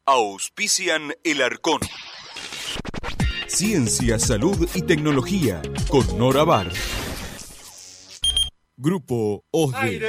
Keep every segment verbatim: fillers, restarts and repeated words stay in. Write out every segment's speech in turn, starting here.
Auspician El Arcón. Ciencia, salud y tecnología con Nora Bar. Grupo O S D E.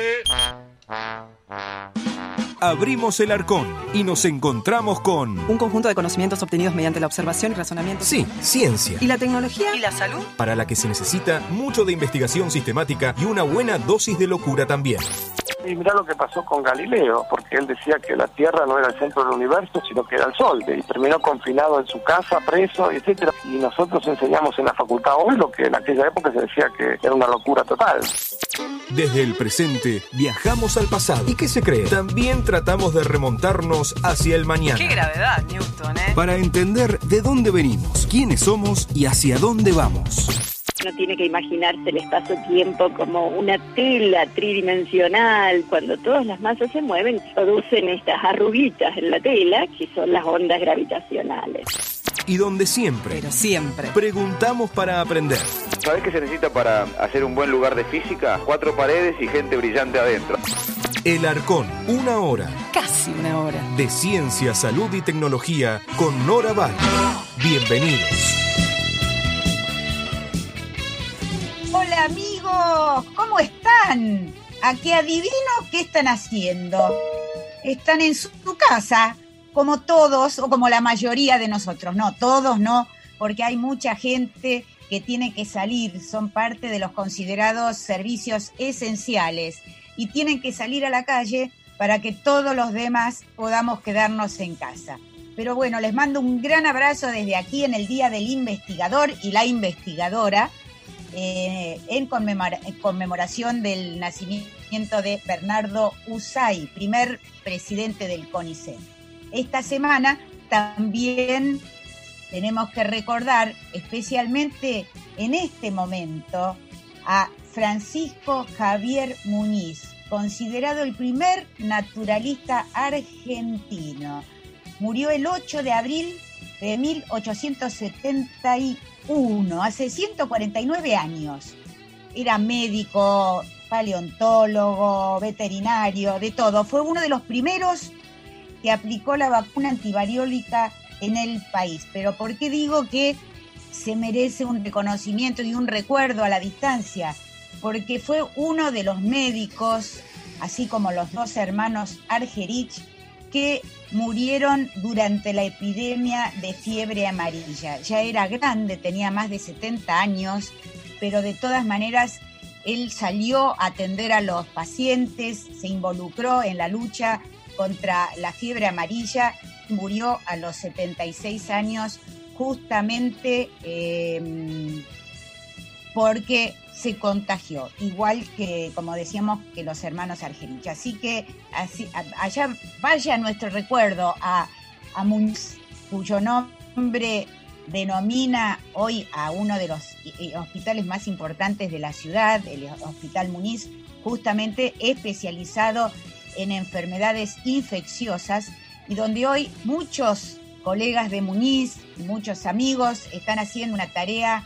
Abrimos El Arcón y nos encontramos con un conjunto de conocimientos obtenidos mediante la observación y razonamiento. Sí, ciencia. ¿Y la tecnología? ¿Y la salud? Para la que se necesita mucho de investigación sistemática y una buena dosis de locura también. Y mirá lo que pasó con Galileo, porque él decía que la Tierra no era el centro del universo, sino que era el Sol, y terminó confinado en su casa, preso, etcétera. Y nosotros enseñamos en la facultad hoy lo que en aquella época se decía que era una locura total. Desde el presente viajamos al pasado. ¿Y qué se cree? También tratamos de remontarnos hacia el mañana. ¡Qué gravedad, Newton, eh! Para entender de dónde venimos, quiénes somos y hacia dónde vamos. Uno tiene que imaginarse el espacio-tiempo como una tela tridimensional. Cuando todas las masas se mueven, producen estas arruguitas en la tela, que son las ondas gravitacionales. Y donde siempre, pero siempre, preguntamos para aprender. ¿Sabés qué se necesita para hacer un buen lugar de física? Cuatro paredes y gente brillante adentro. El Arcón, una hora. Casi una hora. De ciencia, salud y tecnología con Nora Bar. Bienvenidos. Hola amigos, ¿cómo están? Aquí adivino qué están haciendo. Están en su casa, como todos o como la mayoría de nosotros. No, todos no, porque hay mucha gente que tiene que salir, son parte de los considerados servicios esenciales y tienen que salir a la calle para que todos los demás podamos quedarnos en casa. Pero bueno, les mando un gran abrazo desde aquí en el Día del Investigador y la Investigadora, Eh, en, conmemora, en conmemoración del nacimiento de Bernardo Usay, primer presidente del CONICET. Esta semana también tenemos que recordar, especialmente en este momento, a Francisco Javier Muñiz, considerado el primer naturalista argentino. Murió el ocho de abril de mil ochocientos setenta y uno, hace ciento cuarenta y nueve años. Era médico, paleontólogo, veterinario, de todo. Fue uno de los primeros que aplicó la vacuna antivariólica en el país. Pero ¿por qué digo que se merece un reconocimiento y un recuerdo a la distancia? Porque fue uno de los médicos, así como los dos hermanos Argerich, que murieron durante la epidemia de fiebre amarilla. Ya era grande, tenía más de setenta años, pero de todas maneras él salió a atender a los pacientes, se involucró en la lucha contra la fiebre amarilla, murió a los setenta y seis años justamente eh, porque se contagió, igual que, como decíamos, que los hermanos Argerich. Así que así, allá vaya nuestro recuerdo a, a Muñiz, cuyo nombre denomina hoy a uno de los hospitales más importantes de la ciudad, el Hospital Muñiz, justamente especializado en enfermedades infecciosas, y donde hoy muchos colegas de Muñiz, muchos amigos, están haciendo una tarea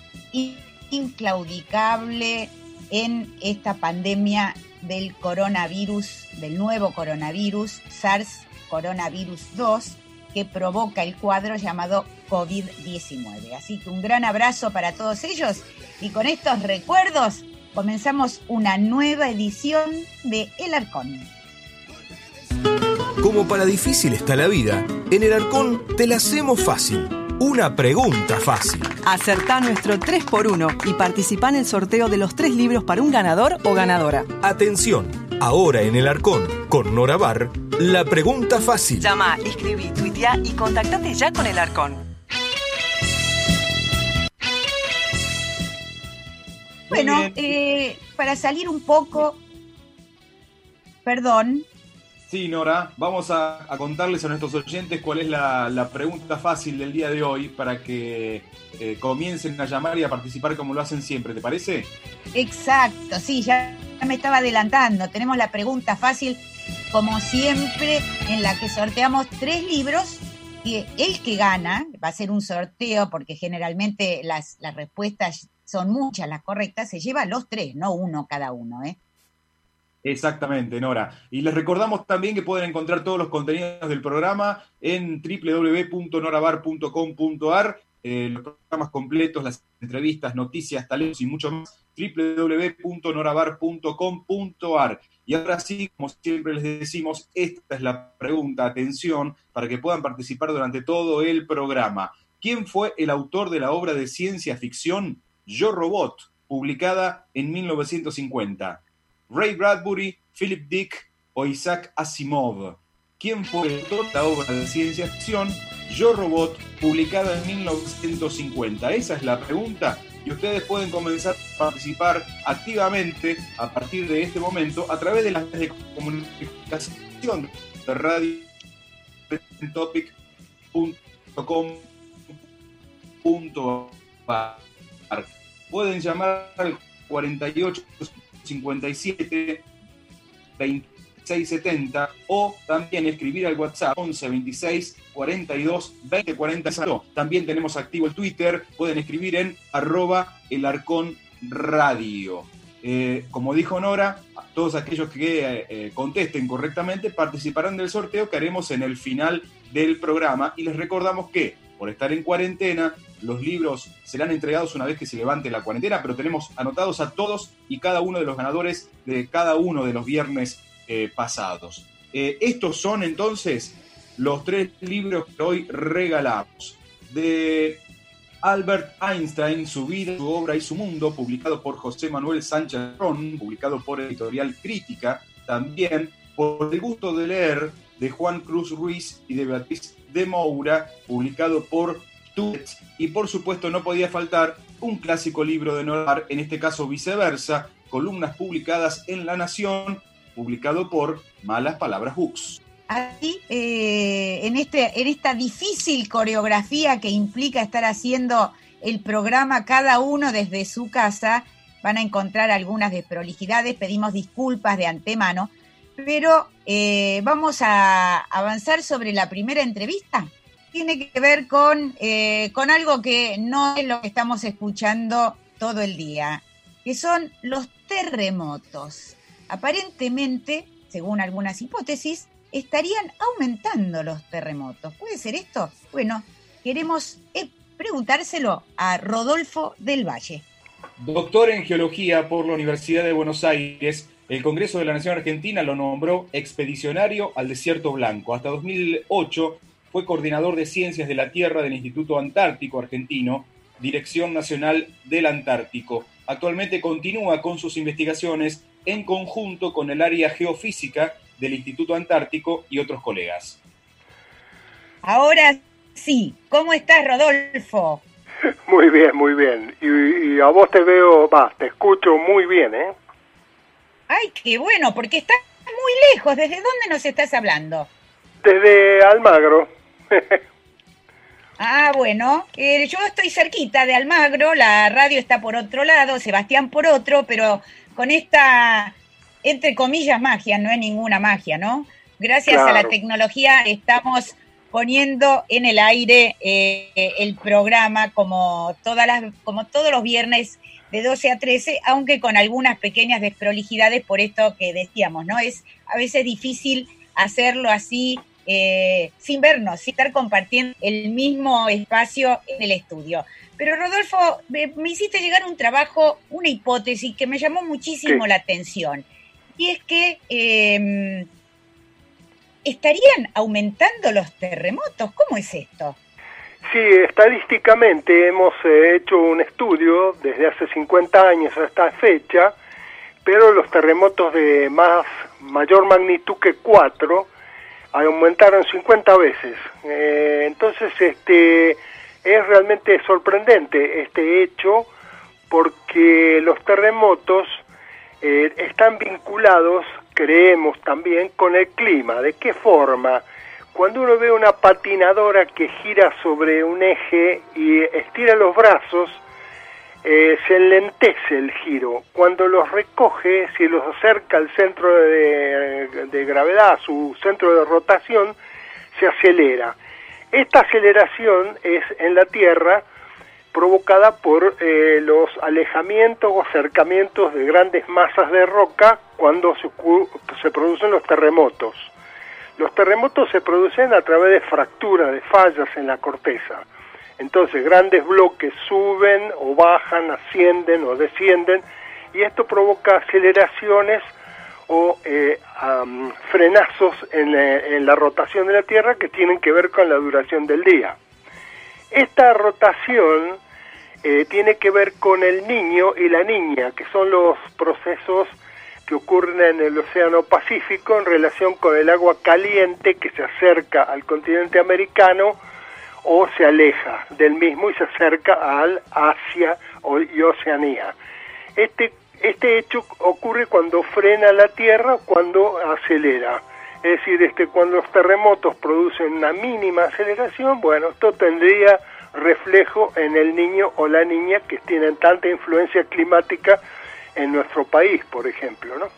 inclaudicable en esta pandemia del coronavirus, del nuevo coronavirus, SARS coronavirus dos, que provoca el cuadro llamado covid diecinueve. Así que un gran abrazo para todos ellos, y con estos recuerdos comenzamos una nueva edición de El Arcón. Como para difícil está la vida, en El Arcón te la hacemos fácil. Una pregunta fácil. Acertá nuestro tres por uno y participá en el sorteo de los tres libros para un ganador o ganadora. Atención, ahora en El Arcón, con Nora Bar, la pregunta fácil. Llama, escribí, tuitea y contactate ya con El Arcón. Bueno, eh, para salir un poco, perdón. Sí, Nora, vamos a, a contarles a nuestros oyentes cuál es la, la pregunta fácil del día de hoy para que eh, comiencen a llamar y a participar como lo hacen siempre, ¿te parece? Exacto, sí, ya me estaba adelantando. Tenemos la pregunta fácil, como siempre, en la que sorteamos tres libros, y el que gana, va a ser un sorteo porque generalmente las, las respuestas son muchas, las correctas, se lleva los tres, no uno cada uno, ¿eh? Exactamente, Nora. Y les recordamos también que pueden encontrar todos los contenidos del programa en doble u doble u doble u punto norabar punto com punto a r, eh, los programas completos, las entrevistas, noticias, talentos y mucho más, doble u doble u doble u punto norabar punto com punto a r. Y ahora sí, como siempre les decimos, esta es la pregunta, atención, para que puedan participar durante todo el programa. ¿Quién fue el autor de la obra de ciencia ficción Yo Robot, publicada en mil novecientos cincuenta? ¿Ray Bradbury, Philip Dick o Isaac Asimov? ¿Quién fue el autor de la obra de ciencia ficción Yo Robot, publicada en mil novecientos cincuenta? Esa es la pregunta y ustedes pueden comenzar a participar activamente a partir de este momento a través de las redes de comunicación de radio topic punto com punto a r. Pueden llamar al cuarenta y ocho cincuenta y siete veintiséis setenta o también escribir al WhatsApp once veintiséis cuarenta y dos veinte cuarenta. También tenemos activo el Twitter, pueden escribir en arroba el arcón radio. Eh, como dijo Nora, todos aquellos que eh, eh, contesten correctamente participarán del sorteo que haremos en el final del programa, y les recordamos que por estar en cuarentena, los libros serán entregados una vez que se levante la cuarentena, pero tenemos anotados a todos y cada uno de los ganadores de cada uno de los viernes eh, pasados. Eh, estos son entonces los tres libros que hoy regalamos. De Albert Einstein, Su vida, su obra y su mundo, publicado por José Manuel Sánchez Ron, publicado por Editorial Crítica. También Por el gusto de leer, de Juan Cruz Ruiz y de Beatriz de Moura, publicado por Turet. Y por supuesto no podía faltar un clásico libro de Norabar, en este caso Viceversa, columnas publicadas en La Nación, publicado por Malas Palabras Books. Ahí, eh, en, este, en esta difícil coreografía que implica estar haciendo el programa cada uno desde su casa, van a encontrar algunas desprolijidades, pedimos disculpas de antemano, pero eh, vamos a avanzar sobre la primera entrevista. Tiene que ver con, eh, con algo que no es lo que estamos escuchando todo el día, que son los terremotos. Aparentemente, según algunas hipótesis, estarían aumentando los terremotos. ¿Puede ser esto? Bueno, queremos eh, preguntárselo a Rodolfo del Valle. Doctor en Geología por la Universidad de Buenos Aires, el Congreso de la Nación Argentina lo nombró expedicionario al Desierto Blanco. Hasta dos mil ocho fue coordinador de Ciencias de la Tierra del Instituto Antártico Argentino, Dirección Nacional del Antártico. Actualmente continúa con sus investigaciones en conjunto con el área geofísica del Instituto Antártico y otros colegas. Ahora sí, ¿cómo estás, Rodolfo? Muy bien, muy bien. Y, y a vos te veo, va, te escucho muy bien, ¿eh? Ay, qué bueno, porque estás muy lejos. ¿Desde dónde nos estás hablando? Desde Almagro. Ah, bueno, eh, yo estoy cerquita de Almagro, la radio está por otro lado, Sebastián por otro, pero con esta, entre comillas, magia, no es ninguna magia, ¿no? Gracias claro. a la tecnología estamos poniendo en el aire eh, el programa como, todas las, como todos los viernes de doce a trece, aunque con algunas pequeñas desprolijidades por esto que decíamos, ¿no? Es a veces difícil hacerlo así, eh, sin vernos, sin estar compartiendo el mismo espacio en el estudio. Pero Rodolfo, me, me hiciste llegar un trabajo, una hipótesis que me llamó muchísimo sí. la atención. Y es que eh, ¿estarían aumentando los terremotos? ¿Cómo es esto? Sí, estadísticamente hemos eh, hecho un estudio desde hace cincuenta años a esta fecha, pero los terremotos de más mayor magnitud que cuatro aumentaron cincuenta veces. Eh, entonces, este es realmente sorprendente este hecho, porque los terremotos eh, están vinculados, creemos también, con el clima. ¿De qué forma? Cuando uno ve una patinadora que gira sobre un eje y estira los brazos, eh, se enlentece el giro. Cuando los recoge, si los acerca al centro de, de gravedad, a su centro de rotación, se acelera. Esta aceleración es en la Tierra provocada por eh, los alejamientos o acercamientos de grandes masas de roca cuando se, se producen los terremotos. Los terremotos se producen a través de fracturas, de fallas en la corteza. Entonces grandes bloques suben o bajan, ascienden o descienden, y esto provoca aceleraciones o eh, um, frenazos en, eh, en la rotación de la Tierra que tienen que ver con la duración del día. Esta rotación eh, tiene que ver con el niño y la niña, que son los procesos que ocurren en el Océano Pacífico en relación con el agua caliente que se acerca al continente americano o se aleja del mismo y se acerca al Asia y Oceanía. Este, este hecho ocurre cuando frena la Tierra, cuando acelera. Es decir, este, cuando los terremotos producen una mínima aceleración, bueno, esto tendría reflejo en el niño o la niña que tienen tanta influencia climática en nuestro país, por ejemplo, ¿no?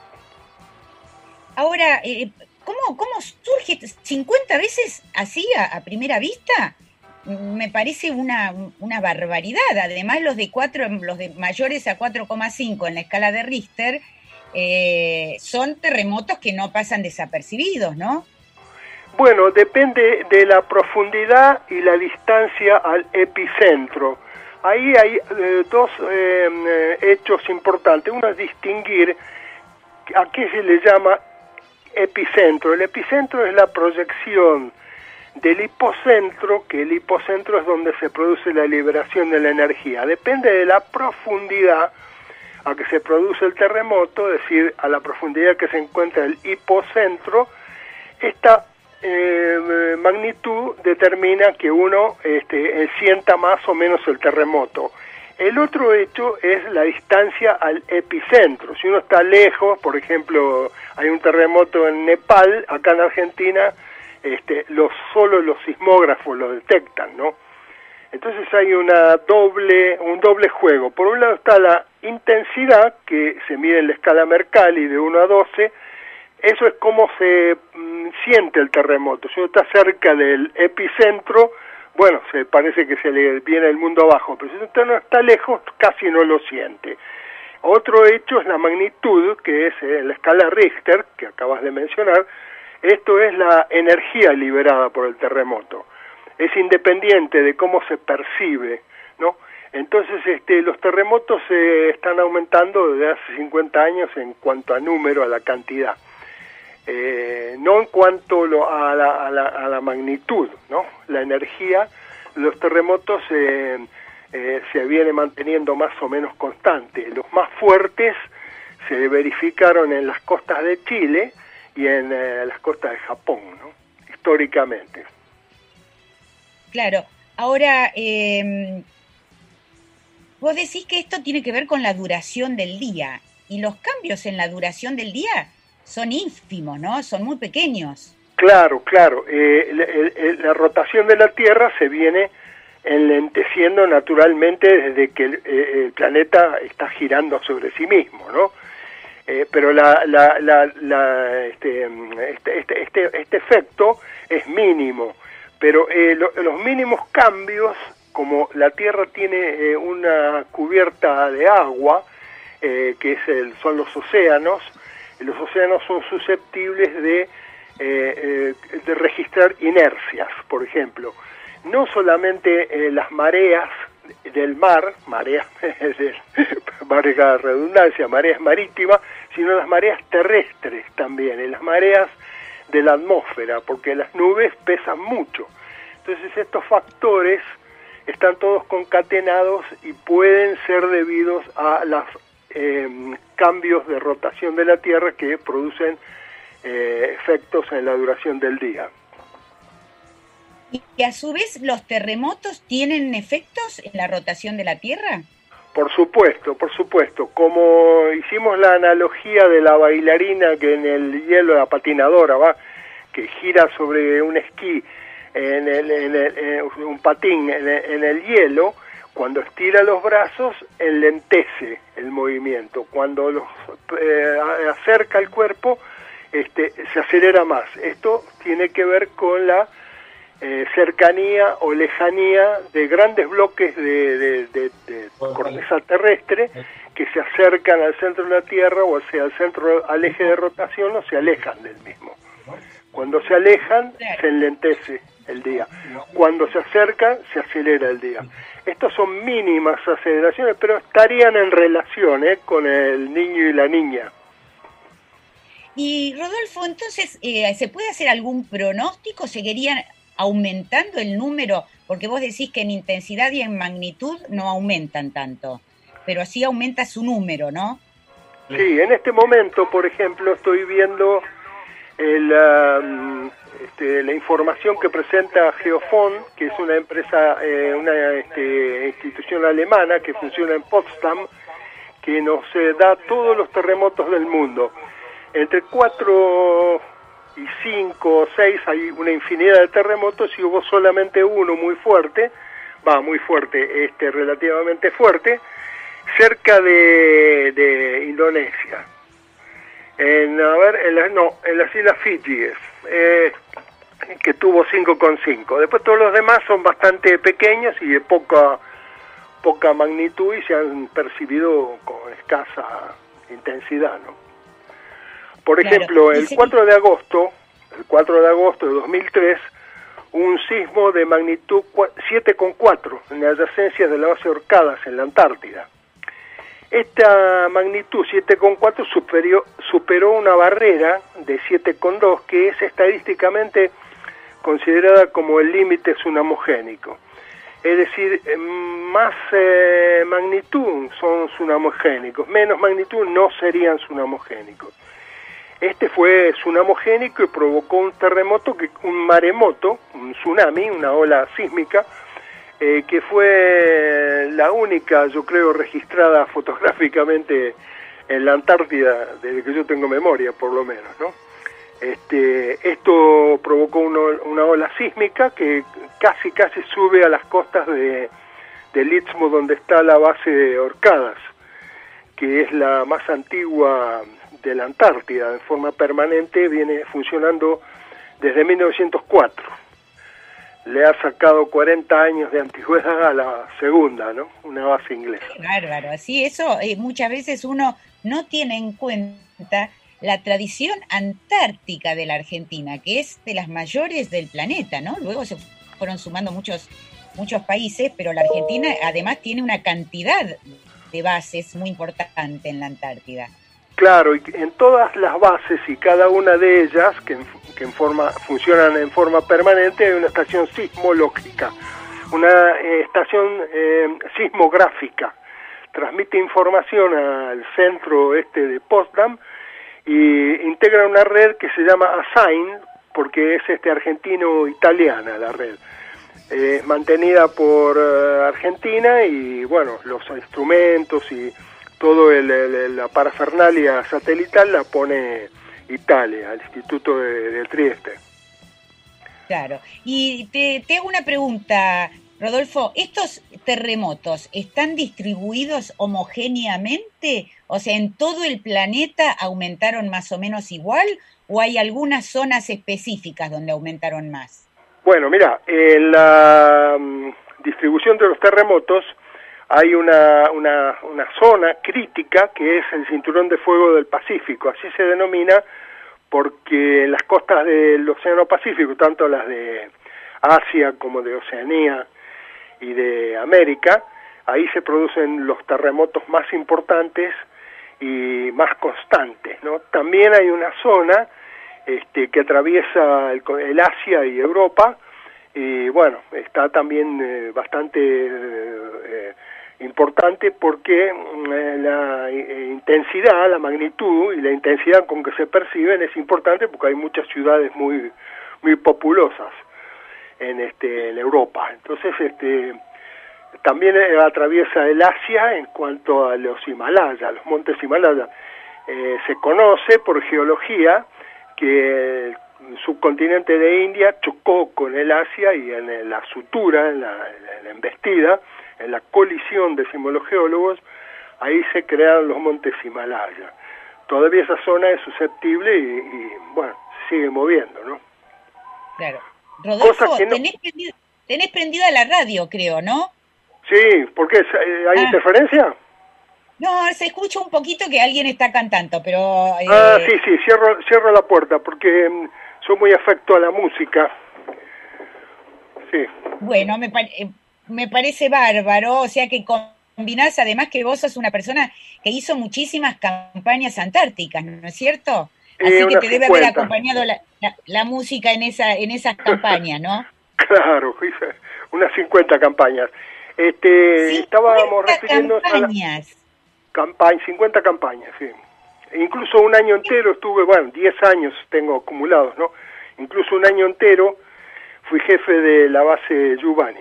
Ahora, eh, ¿cómo, ¿cómo surge cincuenta veces así a, a primera vista? Me parece una, una barbaridad. Además, los de cuatro, los de mayores a cuatro coma cinco en la escala de Richter eh, son terremotos que no pasan desapercibidos, ¿no? Bueno, depende de la profundidad y la distancia al epicentro. Ahí hay eh, dos eh, hechos importantes. Uno es distinguir a qué se le llama epicentro. El epicentro es la proyección del hipocentro, que el hipocentro es donde se produce la liberación de la energía. Depende de la profundidad a que se produce el terremoto, es decir, a la profundidad que se encuentra el hipocentro, esta eh, magnitud determina que uno este, sienta más o menos el terremoto. El otro hecho es la distancia al epicentro. Si uno está lejos, por ejemplo, hay un terremoto en Nepal, acá en Argentina, este, los, solo los sismógrafos lo detectan, ¿no? Entonces hay una doble, un doble juego. Por un lado está la intensidad, que se mide en la escala Mercalli de uno a doce, eso es cómo se mm, siente el terremoto. Si uno está cerca del epicentro, bueno, se parece que se le viene el mundo abajo, pero si usted no está lejos, casi no lo siente. Otro hecho es la magnitud, que es eh, la escala Richter, que acabas de mencionar. Esto es la energía liberada por el terremoto. Es independiente de cómo se percibe, ¿no? Entonces, este, los terremotos se eh, están aumentando desde hace cincuenta años en cuanto a número, a la cantidad. Eh, no en cuanto lo, a, la, a, la, a la magnitud, ¿no? La energía, los terremotos eh, eh, se viene manteniendo más o menos constante. Los más fuertes se verificaron en las costas de Chile y en eh, las costas de Japón, ¿no? Históricamente. Claro. Ahora, eh, vos decís que esto tiene que ver con la duración del día, y los cambios en la duración del día son ínfimos, ¿no? Son muy pequeños. Claro, claro. Eh, la, el, la rotación de la Tierra se viene enlenteciendo naturalmente desde que el, el planeta está girando sobre sí mismo, ¿no? Eh, pero la, la, la, la, este, este, este, este, este efecto es mínimo. Pero eh, lo, los mínimos cambios, como la Tierra tiene eh, una cubierta de agua, eh, que es el, son los océanos, los océanos son susceptibles de, eh, eh, de registrar inercias, por ejemplo. No solamente eh, las mareas del mar, mareas, valga la redundancia, mareas marítimas, sino las mareas terrestres también, y las mareas de la atmósfera, porque las nubes pesan mucho. Entonces estos factores están todos concatenados y pueden ser debidos a los eh, cambios de rotación de la Tierra que producen eh, efectos en la duración del día. ¿Y a su vez los terremotos tienen efectos en la rotación de la Tierra? Por supuesto, por supuesto. Como hicimos la analogía de la bailarina que en el hielo, la patinadora, va, que gira sobre un esquí, en, el, en, el, en un patín en el, en el hielo, cuando estira los brazos, enlentece el movimiento. Cuando los eh, acerca el cuerpo, este, se acelera más. Esto tiene que ver con la eh, cercanía o lejanía de grandes bloques de, de, de, de corteza terrestre que se acercan al centro de la Tierra, o sea, al centro, al eje de rotación, o se alejan del mismo. Cuando se alejan, se enlentece el día. Cuando se acercan, se acelera el día. Estas son mínimas aceleraciones, pero estarían en relación ¿eh? con el niño y la niña. Y Rodolfo, entonces, eh, ¿se puede hacer algún pronóstico? ¿Seguirían aumentando el número? Porque vos decís que en intensidad y en magnitud no aumentan tanto, pero sí aumenta su número, ¿no? Sí, en este momento, por ejemplo, estoy viendo el, um, este, la información que presenta Geofond, que es una empresa, eh, una este, institución alemana que funciona en Potsdam, que nos eh, da todos los terremotos del mundo. Entre cuatro y cinco o seis hay una infinidad de terremotos, y hubo solamente uno muy fuerte, va muy fuerte, este relativamente fuerte, cerca de, de Indonesia. En, a ver, en la, no, en las Islas Fiji, eh, que tuvo cinco coma cinco. Después todos los demás son bastante pequeños y de poca, poca magnitud, y se han percibido con escasa intensidad, ¿no? Por ejemplo, el cuatro de agosto, el cuatro de agosto de dos mil tres, un sismo de magnitud siete coma cuatro en las adyacencias de la base Orcadas, en la Antártida. Esta magnitud siete coma cuatro superó, superó una barrera de siete coma dos, que es estadísticamente considerada como el límite tsunamogénico. Es decir, más eh, magnitud son tsunamogénicos, menos magnitud no serían tsunamogénicos. Este fue tsunamogénico y provocó un terremoto, que, un maremoto, un tsunami, una ola sísmica, eh, que fue la única, yo creo, registrada fotográficamente en la Antártida desde que yo tengo memoria, por lo menos, ¿no? Este, esto provocó una, una ola sísmica que casi casi sube a las costas de, del Istmo, donde está la base de Orcadas, que es la más antigua de la Antártida, en forma permanente, viene funcionando desde mil novecientos cuatro. Le ha sacado cuarenta años de antigüedad a la segunda, ¿no? Una base inglesa. Qué bárbaro, así eso, eh, muchas veces uno no tiene en cuenta la tradición antártica de la Argentina, que es de las mayores del planeta, ¿no? Luego se fueron sumando muchos, muchos países, pero la Argentina además tiene una cantidad de bases muy importante en la Antártida. Claro, y en todas las bases y cada una de ellas, que, en, que en forma, funcionan en forma permanente, hay una estación sismológica, una eh, estación eh, sismográfica. Transmite información al centro este de Potsdam y integra una red que se llama ASAIN, porque es este argentino-italiana la red. Eh, mantenida por uh, Argentina, y bueno, los instrumentos y todo el, el, la parafernalia satelital la pone Italia, el Instituto de, de Trieste. Claro. Y te, te hago una pregunta, Rodolfo. ¿Estos terremotos están distribuidos homogéneamente? O sea, ¿en todo el planeta aumentaron más o menos igual? ¿O hay algunas zonas específicas donde aumentaron más? Bueno, mira, en la um, distribución de los terremotos hay una, una, una zona crítica que es el Cinturón de Fuego del Pacífico, así se denomina porque en las costas del Océano Pacífico, tanto las de Asia como de Oceanía y de América, ahí se producen los terremotos más importantes y más constantes, ¿no? También hay una zona este, que atraviesa el, el Asia y Europa, y bueno, está también eh, bastante eh, importante porque eh, la eh, intensidad, la magnitud y la intensidad con que se perciben es importante porque hay muchas ciudades muy muy populosas en este en Europa. Entonces este también eh, atraviesa el Asia en cuanto a los Himalayas, los montes Himalayas. Eh, se conoce por geología que el subcontinente de India chocó con el Asia, y en la sutura, en la, en la embestida, en la colisión, decimos los geólogos, ahí se crearon los montes Himalaya. Todavía esa zona es susceptible y, y bueno, se sigue moviendo, ¿no? Claro. Rodolfo, que no... tenés, prendido, tenés prendida la radio, creo, ¿no? Sí, ¿por qué? ¿Hay ah. interferencia? No, se escucha un poquito que alguien está cantando, pero... Eh... Ah, sí, sí, cierro, cierro la puerta, porque um, soy muy afecto a la música. Sí. Bueno, me, pare- me parece bárbaro, o sea que combinás, además que vos sos una persona que hizo muchísimas campañas antárticas, ¿no es cierto? Así eh, que te debe cincuenta. haber acompañado la, la, la música en esa en esas campañas, ¿no? Claro, hice unas cincuenta campañas. Este, estábamos refiriendo a la... Campaña, cincuenta campañas, sí. Incluso un año entero estuve, bueno, diez años tengo acumulados, ¿no? Incluso un año entero fui jefe de la base Giovanni.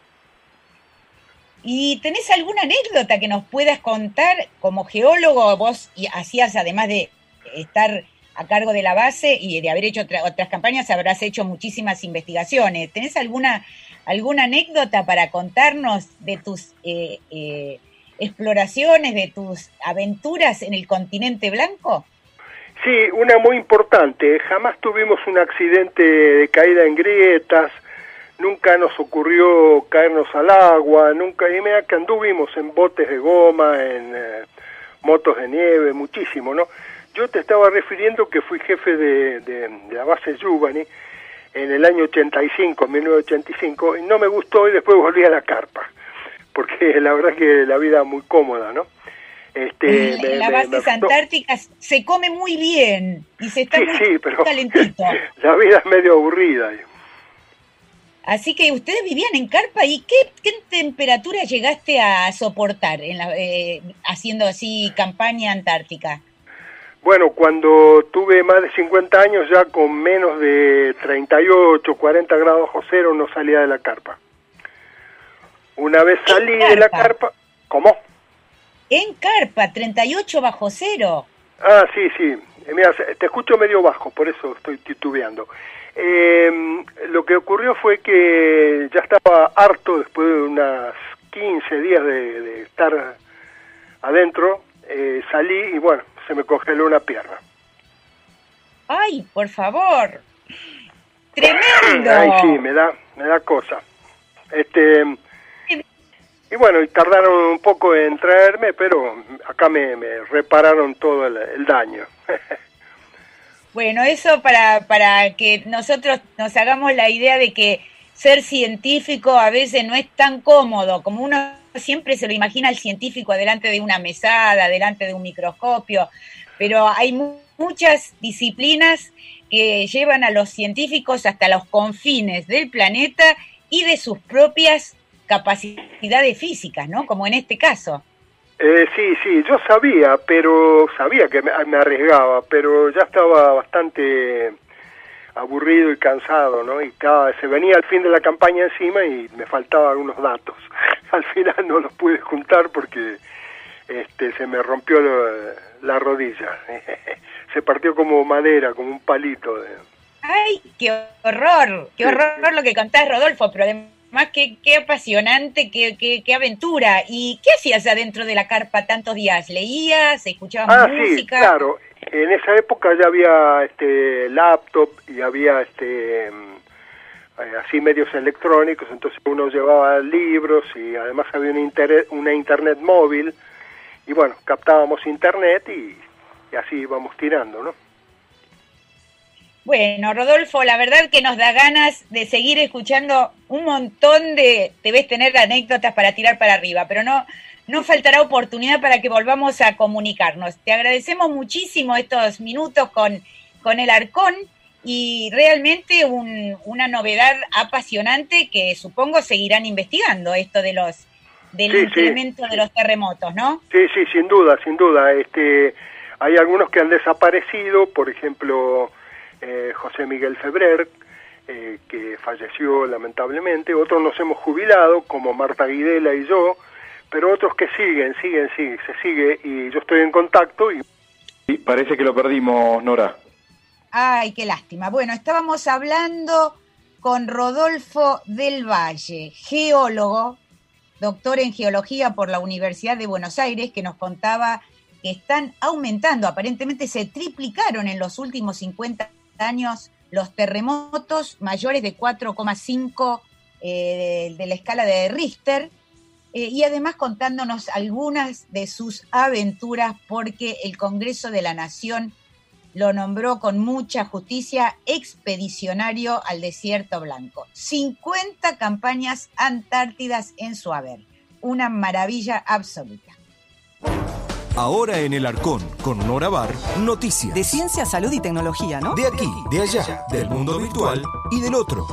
¿Y tenés alguna anécdota que nos puedas contar como geólogo? Vos hacías, además de estar a cargo de la base y de haber hecho otra, otras campañas, habrás hecho muchísimas investigaciones. ¿Tenés alguna alguna anécdota para contarnos de tus eh, eh, exploraciones, de tus aventuras en el continente blanco? Sí, una muy importante. Jamás tuvimos un accidente de caída en grietas, nunca nos ocurrió caernos al agua, nunca, y mira que anduvimos en botes de goma, en eh, motos de nieve, muchísimo, ¿no? Yo te estaba refiriendo que fui jefe de, de, de la base Giovanni en el año ochenta y cinco, mil novecientos ochenta y cinco, y no me gustó y después volví a la carpa, porque la verdad que la vida es muy cómoda, ¿no? Este, en me, la me, base me antártica se come muy bien y se está sí, muy sí, pero calentito. La vida es medio aburrida. Así que ustedes vivían en carpa, ¿y qué, qué temperatura llegaste a soportar en la, eh, haciendo así campaña antártica? Bueno, cuando tuve más de cincuenta años, ya con menos de treinta y ocho, cuarenta grados bajo cero, no salía de la carpa. Una vez salí de la carpa... ¿Cómo? En carpa, treinta y ocho bajo cero. Ah, sí, sí. Mira, te escucho medio bajo, por eso estoy titubeando. Eh, lo que ocurrió fue que ya estaba harto después de unas quince días de, de estar adentro, eh, salí y bueno, se me congeló una pierna. ¡Ay, por favor! ¡Tremendo! Ay, sí, me da, me da cosa. Este... Y bueno, y tardaron un poco en traerme, pero acá me, me repararon todo el, el daño. Bueno, eso para, para que nosotros nos hagamos la idea de que ser científico a veces no es tan cómodo, como uno siempre se lo imagina al científico delante de una mesada, delante de un microscopio, pero hay mu- muchas disciplinas que llevan a los científicos hasta los confines del planeta y de sus propias capacidades físicas, ¿no? Como en este caso. Eh, sí, sí, yo sabía, pero sabía que me, me arriesgaba, pero ya estaba bastante aburrido y cansado, ¿no? Y cada, se venía el fin de la campaña encima y me faltaban algunos datos. Al final no los pude juntar porque este, se me rompió lo, la rodilla. Se partió como madera, como un palito. De... ¡Ay, qué horror! ¡Qué horror lo que contás, Rodolfo! Pero además... Más que qué apasionante, qué, qué, qué aventura. ¿Y qué hacías adentro de la carpa tantos días? ¿Leías? ¿Escuchabas ah, música? Sí, claro. En esa época ya había este laptop y había este así medios electrónicos, entonces uno llevaba libros y además había una, inter una internet móvil y bueno, captábamos internet y, y así íbamos tirando, ¿no? Bueno, Rodolfo, la verdad que nos da ganas de seguir escuchando un montón de... Debes tener anécdotas para tirar para arriba, pero no, no faltará oportunidad para que volvamos a comunicarnos. Te agradecemos muchísimo estos minutos con, con el Arcón y realmente un, una novedad apasionante que supongo seguirán investigando, esto de los del sí, incremento sí. de los terremotos, ¿no? Sí, sí, sin duda, sin duda. Este, hay algunos que han desaparecido, por ejemplo... Eh, José Miguel Febrer, eh, que falleció lamentablemente, otros nos hemos jubilado, como Marta Guidela y yo, pero otros que siguen, siguen, siguen, se sigue, y yo estoy en contacto y... Sí, parece que lo perdimos, Nora. Ay, qué lástima. Bueno, estábamos hablando con Rodolfo del Valle, geólogo, doctor en geología por la Universidad de Buenos Aires, que nos contaba que están aumentando, aparentemente se triplicaron en los últimos cincuenta años los terremotos mayores de cuatro coma cinco eh, de, de la escala de Richter, eh, y además contándonos algunas de sus aventuras, porque el Congreso de la Nación lo nombró con mucha justicia expedicionario al desierto blanco. cincuenta campañas antártidas en su haber. Una maravilla absoluta. Ahora en el Arcón, con Nora Bar, noticias. De ciencia, salud y tecnología, ¿no? De aquí, de allá, del mundo virtual y del otro.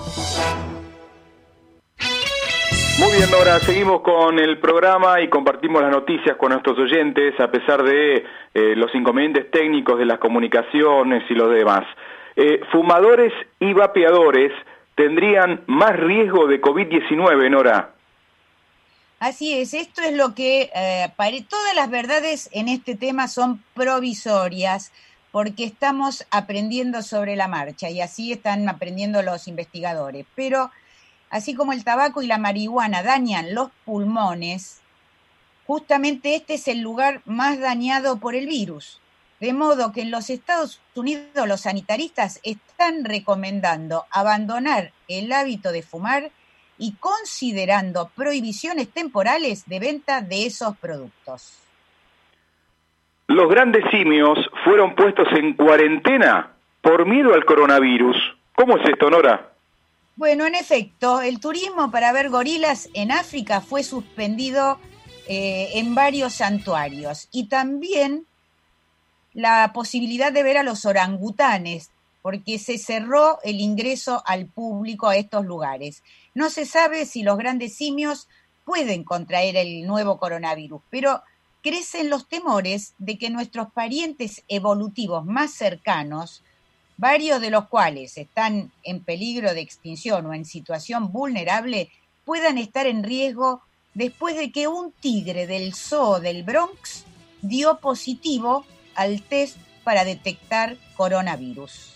Muy bien, Nora, seguimos con el programa y compartimos las noticias con nuestros oyentes, a pesar de eh, los inconvenientes técnicos de las comunicaciones y lo demás. Eh, fumadores y vapeadores tendrían más riesgo de COVID diecinueve, Nora. Así es, esto es lo que, eh, pare... todas las verdades en este tema son provisorias, porque estamos aprendiendo sobre la marcha, y así están aprendiendo los investigadores, pero así como el tabaco y la marihuana dañan los pulmones, justamente este es el lugar más dañado por el virus. De modo que en los Estados Unidos los sanitaristas están recomendando abandonar el hábito de fumar y considerando prohibiciones temporales de venta de esos productos. Los grandes simios fueron puestos en cuarentena por miedo al coronavirus. ¿Cómo es esto, Nora? Bueno, en efecto, el turismo para ver gorilas en África fue suspendido eh, en varios santuarios, y también la posibilidad de ver a los orangutanes, porque se cerró el ingreso al público a estos lugares. No se sabe si los grandes simios pueden contraer el nuevo coronavirus, pero crecen los temores de que nuestros parientes evolutivos más cercanos, varios de los cuales están en peligro de extinción o en situación vulnerable, puedan estar en riesgo después de que un tigre del zoo del Bronx dio positivo al test para detectar coronavirus.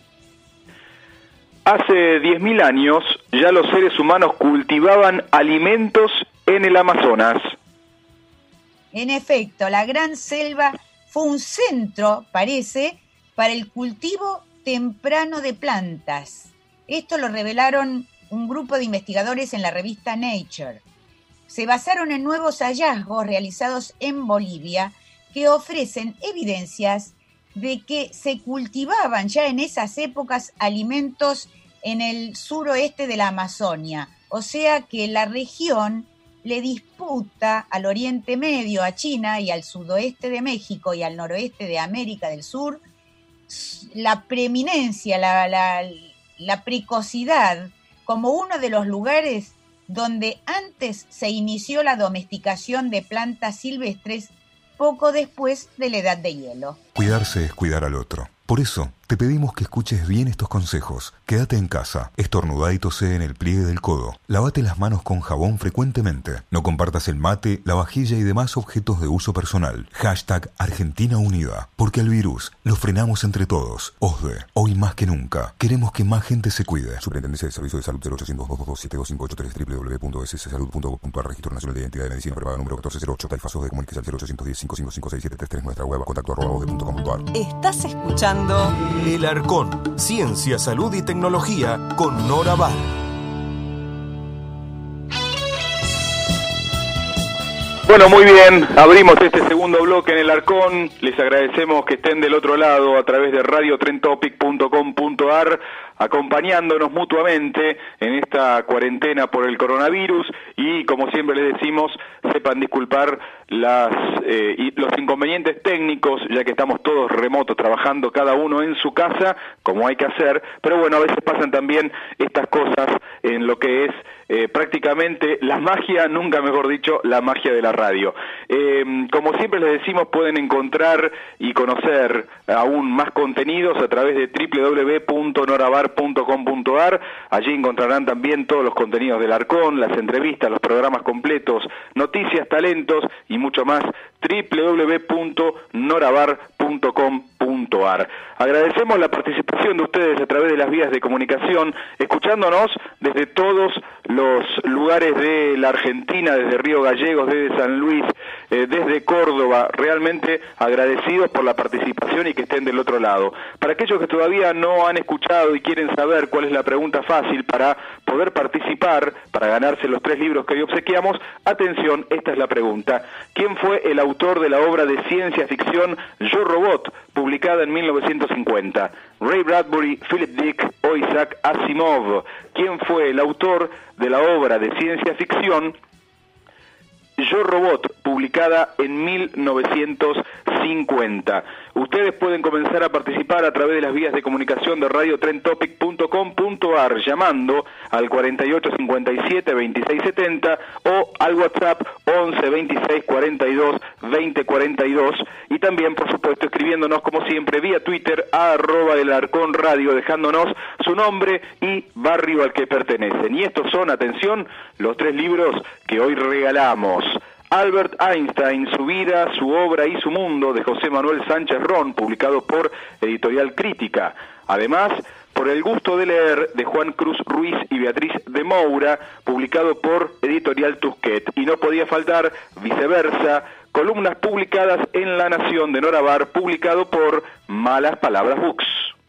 Hace diez mil años ya los seres humanos cultivaban alimentos en el Amazonas. En efecto, la Gran Selva fue un centro, parece, para el cultivo temprano de plantas. Esto lo revelaron un grupo de investigadores en la revista Nature. Se basaron en nuevos hallazgos realizados en Bolivia que ofrecen evidencias de que se cultivaban ya en esas épocas alimentos en el suroeste de la Amazonia. O sea que la región le disputa al Oriente Medio, a China y al sudoeste de México y al noroeste de América del Sur la preeminencia, la, la, la precocidad como uno de los lugares donde antes se inició la domesticación de plantas silvestres poco después de la edad de hielo. Cuidarse es cuidar al otro. Por eso, te pedimos que escuches bien estos consejos. Quédate en casa, estornudá y tosé en el pliegue del codo. Lávate las manos con jabón frecuentemente. No compartas el mate, la vajilla y demás objetos de uso personal. Hashtag Argentina Unida. Porque al virus lo frenamos entre todos. OSDE, hoy más que nunca. Queremos que más gente se cuide. Superintendencia de Servicios de Salud cero ochocientos, dos dos dos, siete dos cinco ocho tres, doble u doble u doble u punto s s salud punto gov punto a r. Registro Nacional de Identidad de Medicina Privada número catorce cero ocho. Taifasos de comunicación cero ochocientos diez, cinco cinco cinco seis siete tres tres. Nuestra web, contacto arroba osde punto com punto a r. Estás escuchando El Arcón, Ciencia, Salud y Tecnología con Nora Bar. Bueno, muy bien, abrimos este segundo bloque en el Arcón. Les agradecemos que estén del otro lado a través de radio trend topic punto com punto a r, acompañándonos mutuamente en esta cuarentena por el coronavirus, y como siempre les decimos, sepan disculpar las eh, y los inconvenientes técnicos, ya que estamos todos remotos, trabajando cada uno en su casa, como hay que hacer, pero bueno, a veces pasan también estas cosas en lo que es eh, prácticamente la magia, nunca mejor dicho, la magia de la radio. Eh, como siempre les decimos, pueden encontrar y conocer aún más contenidos a través de doble u doble u doble u punto norabar punto com punto a r. Allí encontrarán también todos los contenidos del Arcón, las entrevistas, los programas completos, noticias, talentos y mucho más. doble u doble u doble u punto norabar punto com punto a r. punto ar. Agradecemos la participación de ustedes a través de las vías de comunicación, escuchándonos desde todos los lugares de la Argentina, desde Río Gallegos, desde San Luis, eh, desde Córdoba. Realmente agradecidos por la participación y que estén del otro lado. Para aquellos que todavía no han escuchado y quieren saber cuál es la pregunta fácil para poder participar, para ganarse los tres libros que hoy obsequiamos, atención, esta es la pregunta. ¿Quién fue el autor de la obra de ciencia ficción Yo Robot, publicada en mil novecientos cincuenta? ¿Ray Bradbury, Philip Dick o Isaac Asimov? ¿Quién fue el autor de la obra de ciencia ficción Yo Robot, publicada en mil novecientos cincuenta? Ustedes pueden comenzar a participar a través de las vías de comunicación de radio trend topic punto com punto ar llamando al cuarenta y ocho cincuenta y siete veintiséis setenta o al WhatsApp once veintiséis cuarenta y dos veinte cuarenta y dos y también, por supuesto, escribiéndonos como siempre vía Twitter a arroba el Arcón Radio, dejándonos su nombre y barrio al que pertenecen. Y estos son, atención, los tres libros que hoy regalamos. Albert Einstein, su vida, su obra y su mundo, de José Manuel Sánchez Ron, publicado por Editorial Crítica. Además, Por el gusto de leer, de Juan Cruz Ruiz y Beatriz de Moura, publicado por Editorial Tusquet. Y no podía faltar, viceversa, columnas publicadas en La Nación de Nora Bar, publicado por Malas Palabras Books.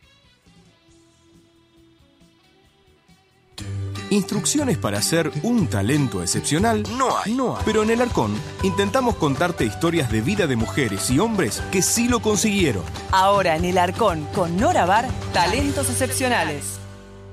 Instrucciones para ser un talento excepcional no hay. no hay. Pero en El Arcón intentamos contarte historias de vida de mujeres y hombres que sí lo consiguieron. Ahora en El Arcón, con Nora Bar, talentos excepcionales.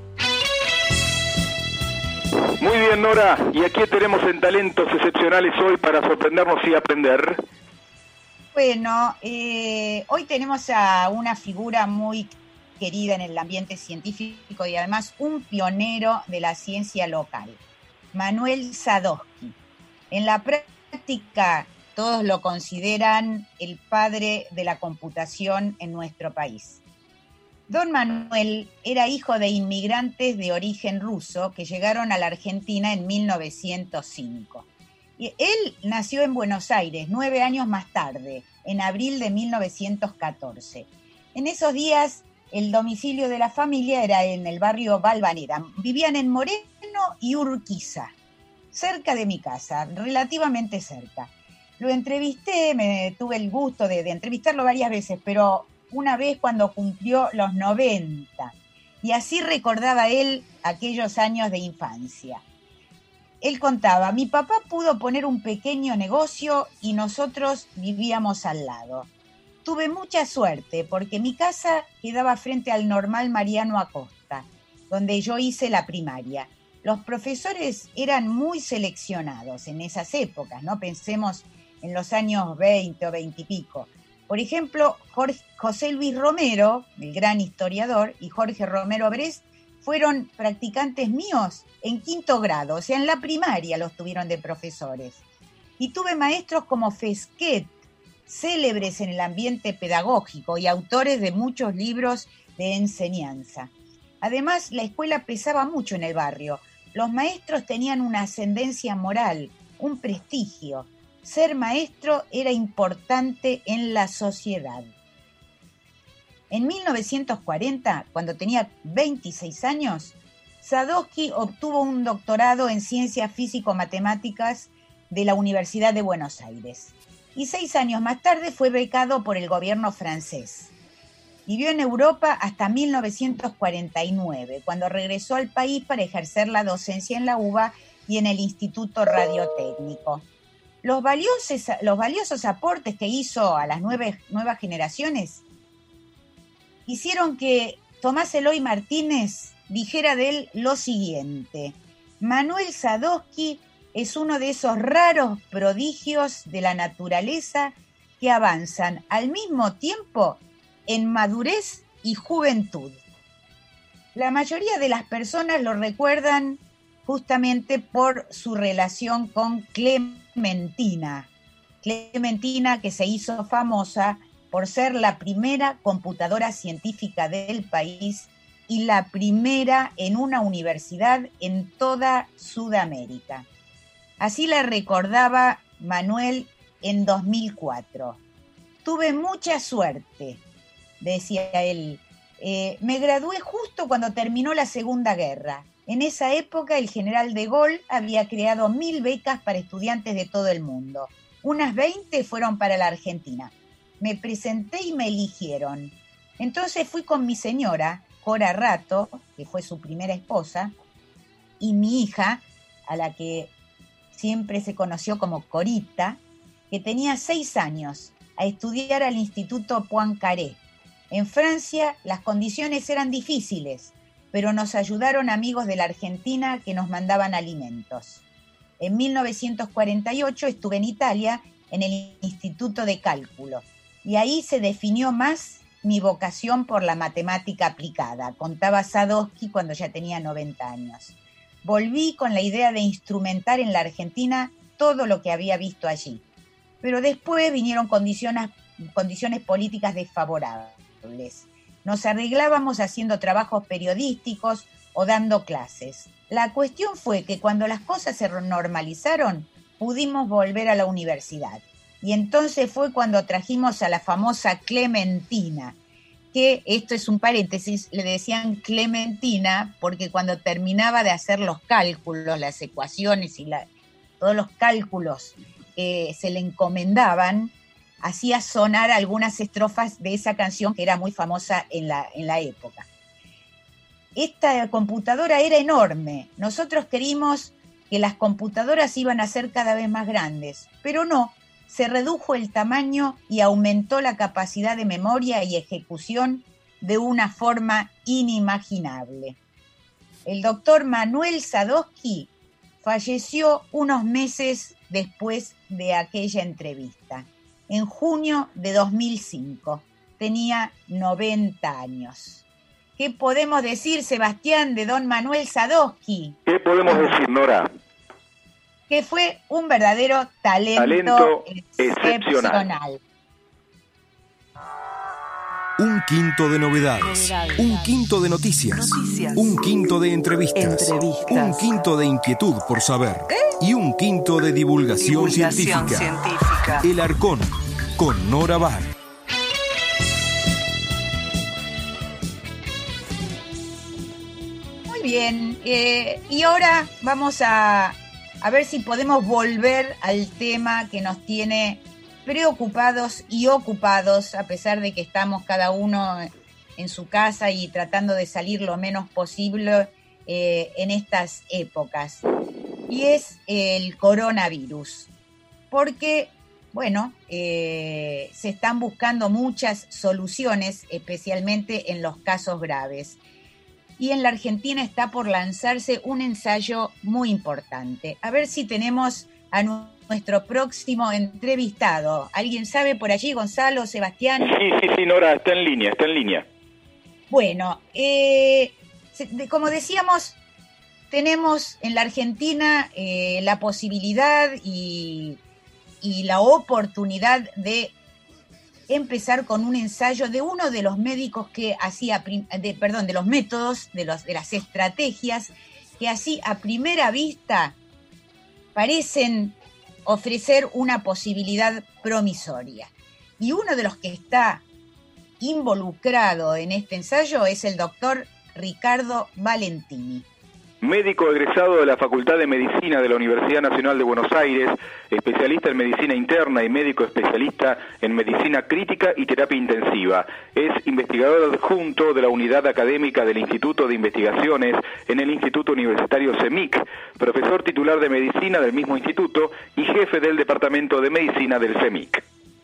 Muy bien, Nora. Y aquí tenemos en Talentos Excepcionales hoy para sorprendernos y aprender. Bueno, eh, hoy tenemos a una figura muy querida en el ambiente científico y además un pionero de la ciencia local, Manuel Sadowski. En la práctica todos lo consideran el padre de la computación en nuestro país. Don Manuel era hijo de inmigrantes de origen ruso que llegaron a la Argentina en mil novecientos cinco. Y él nació en Buenos Aires nueve años más tarde, en abril de mil novecientos catorce. En esos días el domicilio de la familia era en el barrio Valvanera. Vivían en Moreno y Urquiza, cerca de mi casa, relativamente cerca. Lo entrevisté, me tuve el gusto de, de entrevistarlo varias veces, pero una vez cuando cumplió los noventa. Y así recordaba él aquellos años de infancia. Él contaba, mi papá pudo poner un pequeño negocio y nosotros vivíamos al lado. Tuve mucha suerte porque mi casa quedaba frente al Normal Mariano Acosta, donde yo hice la primaria. Los profesores eran muy seleccionados en esas épocas, ¿no? Pensemos en los años veinte o veinte y pico. Por ejemplo, Jorge, José Luis Romero, el gran historiador, y Jorge Romero Brest fueron practicantes míos en quinto grado, o sea, en la primaria los tuvieron de profesores. Y tuve maestros como Fesquet, célebres en el ambiente pedagógico y autores de muchos libros de enseñanza. Además, la escuela pesaba mucho en el barrio. Los maestros tenían una ascendencia moral, un prestigio. Ser maestro era importante en la sociedad. En mil novecientos cuarenta, cuando tenía veintiséis años, Sadowski obtuvo un doctorado en ciencias físico-matemáticas de la Universidad de Buenos Aires. Y seis años más tarde fue becado por el gobierno francés. Vivió en Europa hasta mil novecientos cuarenta y nueve, cuando regresó al país para ejercer la docencia en la UBA y en el Instituto Radiotécnico. Los valiosos, los valiosos aportes que hizo a las nueve, nuevas generaciones hicieron que Tomás Eloy Martínez dijera de él lo siguiente: Manuel Sadowski es uno de esos raros prodigios de la naturaleza que avanzan al mismo tiempo en madurez y juventud. La mayoría de las personas lo recuerdan justamente por su relación con Clementina. Clementina, que se hizo famosa por ser la primera computadora científica del país y la primera en una universidad en toda Sudamérica. Así la recordaba Manuel en dos mil cuatro. Tuve mucha suerte. decía él, eh, me gradué justo cuando terminó la Segunda Guerra. En esa época el general de Gaulle había creado mil becas para estudiantes de todo el mundo. Unas veinte fueron para la Argentina. Me presenté y me eligieron. Entonces fui con mi señora, Cora Rato, que fue su primera esposa, y mi hija, a la que siempre se conoció como Corita, que tenía seis años, a estudiar al Instituto Poincaré. En Francia las condiciones eran difíciles, pero nos ayudaron amigos de la Argentina que nos mandaban alimentos. En mil novecientos cuarenta y ocho estuve en Italia, en el Instituto de Cálculo, y ahí se definió más mi vocación por la matemática aplicada, contaba Sadowski cuando ya tenía noventa años. Volví con la idea de instrumentar en la Argentina todo lo que había visto allí, pero después vinieron condiciones, condiciones políticas desfavorables. Nos arreglábamos haciendo trabajos periodísticos o dando clases. La cuestión fue que cuando las cosas se normalizaron, pudimos volver a la universidad. Y entonces fue cuando trajimos a la famosa Clementina, que esto es un paréntesis, le decían Clementina porque cuando terminaba de hacer los cálculos, las ecuaciones y la, todos los cálculos que se le encomendaban, hacía sonar algunas estrofas de esa canción que era muy famosa en la, en la época. Esta computadora era enorme. Nosotros creímos que las computadoras iban a ser cada vez más grandes, pero no. Se redujo el tamaño y aumentó la capacidad de memoria y ejecución de una forma inimaginable. El doctor Manuel Sadowski falleció unos meses después de aquella entrevista, en junio de dos mil cinco. Tenía noventa años. ¿Qué podemos decir, Sebastián, de don Manuel Sadowski? ¿Qué podemos decir, Nora? Que fue un verdadero talento, talento excepcional. excepcional. Un quinto de novedades, novedades. Un quinto de noticias, noticias. Un quinto de entrevistas, entrevistas. Un quinto de inquietud por saber ¿Eh? Y un quinto de divulgación, divulgación científica. científica. El Arcón, con Nora Bar. Muy bien, eh, y ahora vamos a... a ver si podemos volver al tema que nos tiene preocupados y ocupados, a pesar de que estamos cada uno en su casa y tratando de salir lo menos posible eh, en estas épocas. Y es el coronavirus. Porque, bueno, eh, se están buscando muchas soluciones, especialmente en los casos graves. Y en la Argentina está por lanzarse un ensayo muy importante. A ver si tenemos a nuestro próximo entrevistado. ¿Alguien sabe por allí, Gonzalo, Sebastián? Sí, sí, sí, Nora, está en línea, está en línea. Bueno, eh, como decíamos, tenemos en la Argentina eh, la posibilidad y, y la oportunidad de empezar con un ensayo de uno de los médicos que hacía, de, perdón, de los métodos, de, los, de las estrategias que así a primera vista parecen ofrecer una posibilidad promisoria. Y uno de los que está involucrado en este ensayo es el doctor Ricardo Valentini. Médico egresado de la Facultad de Medicina de la Universidad Nacional de Buenos Aires, especialista en medicina interna y médico especialista en medicina crítica y terapia intensiva. Es investigador adjunto de la unidad académica del Instituto de Investigaciones en el Instituto Universitario CEMIC, profesor titular de medicina del mismo instituto y jefe del Departamento de Medicina del CEMIC.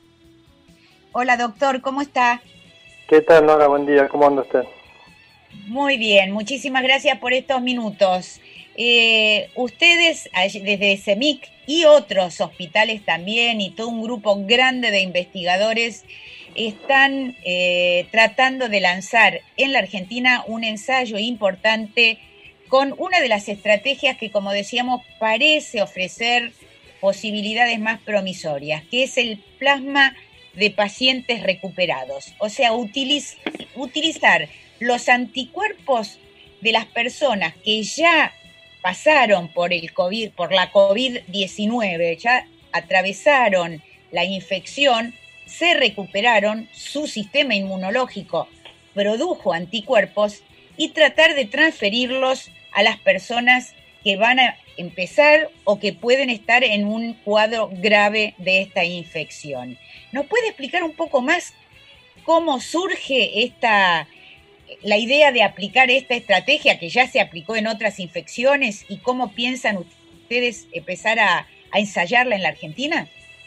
Hola doctor, ¿cómo está? ¿Qué tal, Nora? Buen día, ¿cómo anda usted? Muy bien, muchísimas gracias por estos minutos. Eh, ustedes desde CEMIC y otros hospitales también y todo un grupo grande de investigadores están eh, tratando de lanzar en la Argentina un ensayo importante con una de las estrategias que, como decíamos, parece ofrecer posibilidades más promisorias, que es el plasma de pacientes recuperados. O sea, utiliz, utilizar los anticuerpos de las personas que ya pasaron por el COVID, por la COVID diecinueve, ya atravesaron la infección, se recuperaron, su sistema inmunológico produjo anticuerpos y tratar de transferirlos a las personas que van a empezar o que pueden estar en un cuadro grave de esta infección. ¿Nos puede explicar un poco más cómo surge esta, la idea de aplicar esta estrategia que ya se aplicó en otras infecciones y cómo piensan ustedes empezar a, a ensayarla en la Argentina?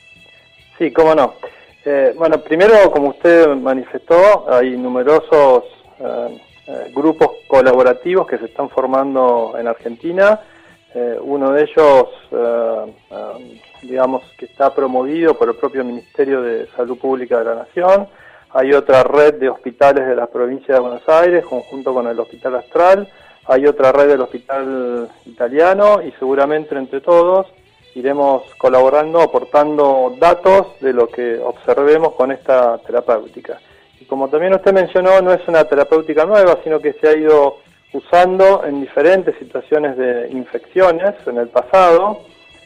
Sí, cómo no. Eh, bueno, primero, como usted manifestó, hay numerosos eh, eh, grupos colaborativos que se están formando en Argentina. Eh, uno de ellos, eh, eh, digamos, que está promovido por el propio Ministerio de Salud Pública de la Nación. Hay otra red de hospitales de la provincia de Buenos Aires, conjunto con el Hospital Astral. Hay otra red del Hospital Italiano y seguramente entre todos iremos colaborando, aportando datos de lo que observemos con esta terapéutica. Y como también usted mencionó, no es una terapéutica nueva, sino que se ha ido usando en diferentes situaciones de infecciones en el pasado,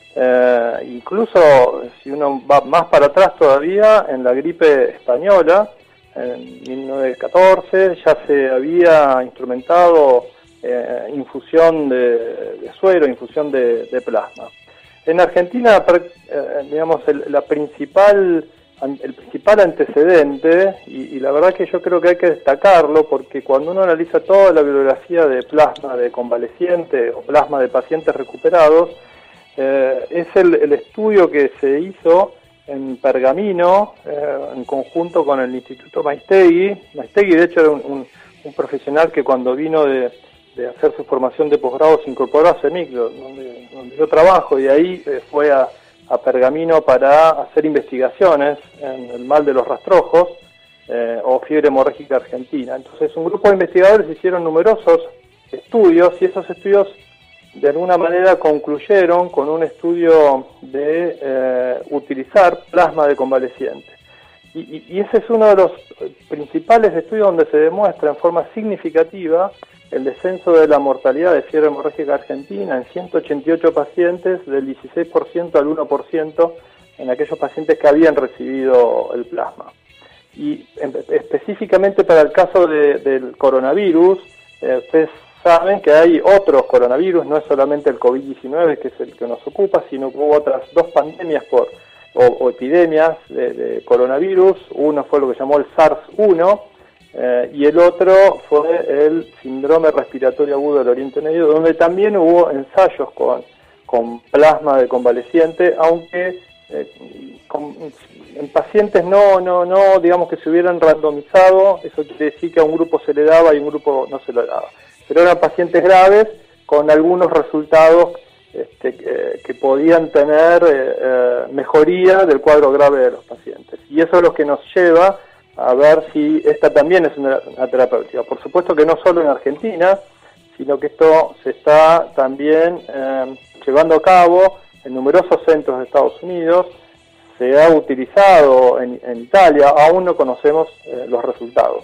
eh, incluso si uno va más para atrás todavía, en la gripe española, en mil novecientos catorce, ya se había instrumentado eh, infusión de, de suero, infusión de, de plasma. En Argentina, eh, digamos, el, la principal, el principal antecedente, y, y la verdad que yo creo que hay que destacarlo, porque cuando uno analiza toda la bibliografía de plasma de convaleciente o plasma de pacientes recuperados, eh, es el, el estudio que se hizo en Pergamino, eh, en conjunto con el Instituto Maistegui. Maistegui, de hecho, era un, un, un profesional que cuando vino de... de hacer su formación de posgrado se incorporó a CEMIC, donde, donde yo trabajo, y ahí eh, fue a, a Pergamino para hacer investigaciones en el mal de los rastrojos eh, o fiebre hemorrágica argentina. Entonces un grupo de investigadores hicieron numerosos estudios y esos estudios de alguna manera concluyeron con un estudio de eh, utilizar plasma de convaleciente. Y, y, y ese es uno de los principales estudios donde se demuestra en forma significativa el descenso de la mortalidad de fiebre hemorrágica argentina en ciento ochenta y ocho pacientes, del dieciséis por ciento al uno por ciento en aquellos pacientes que habían recibido el plasma. Y en, específicamente para el caso de, del coronavirus, eh, ustedes saben que hay otros coronavirus, no es solamente el COVID diecinueve, que es el que nos ocupa, sino que hubo otras dos pandemias por, o, o epidemias de, de coronavirus. Uno fue lo que llamó el SARS uno, Eh, y el otro fue el síndrome respiratorio agudo del Oriente Medio, donde también hubo ensayos con, con plasma de convaleciente, aunque eh, con, en pacientes no, no, no, digamos que se hubieran randomizado. Eso quiere decir que a un grupo se le daba y a un grupo no se le daba. Pero eran pacientes graves con algunos resultados este, eh, que podían tener eh, eh, mejoría del cuadro grave de los pacientes. Y eso es lo que nos lleva a ver si esta también es una, una terapéutica. Por supuesto que no solo en Argentina, sino que esto se está también eh, llevando a cabo en numerosos centros de Estados Unidos, se ha utilizado en, en Italia, aún no conocemos eh, los resultados.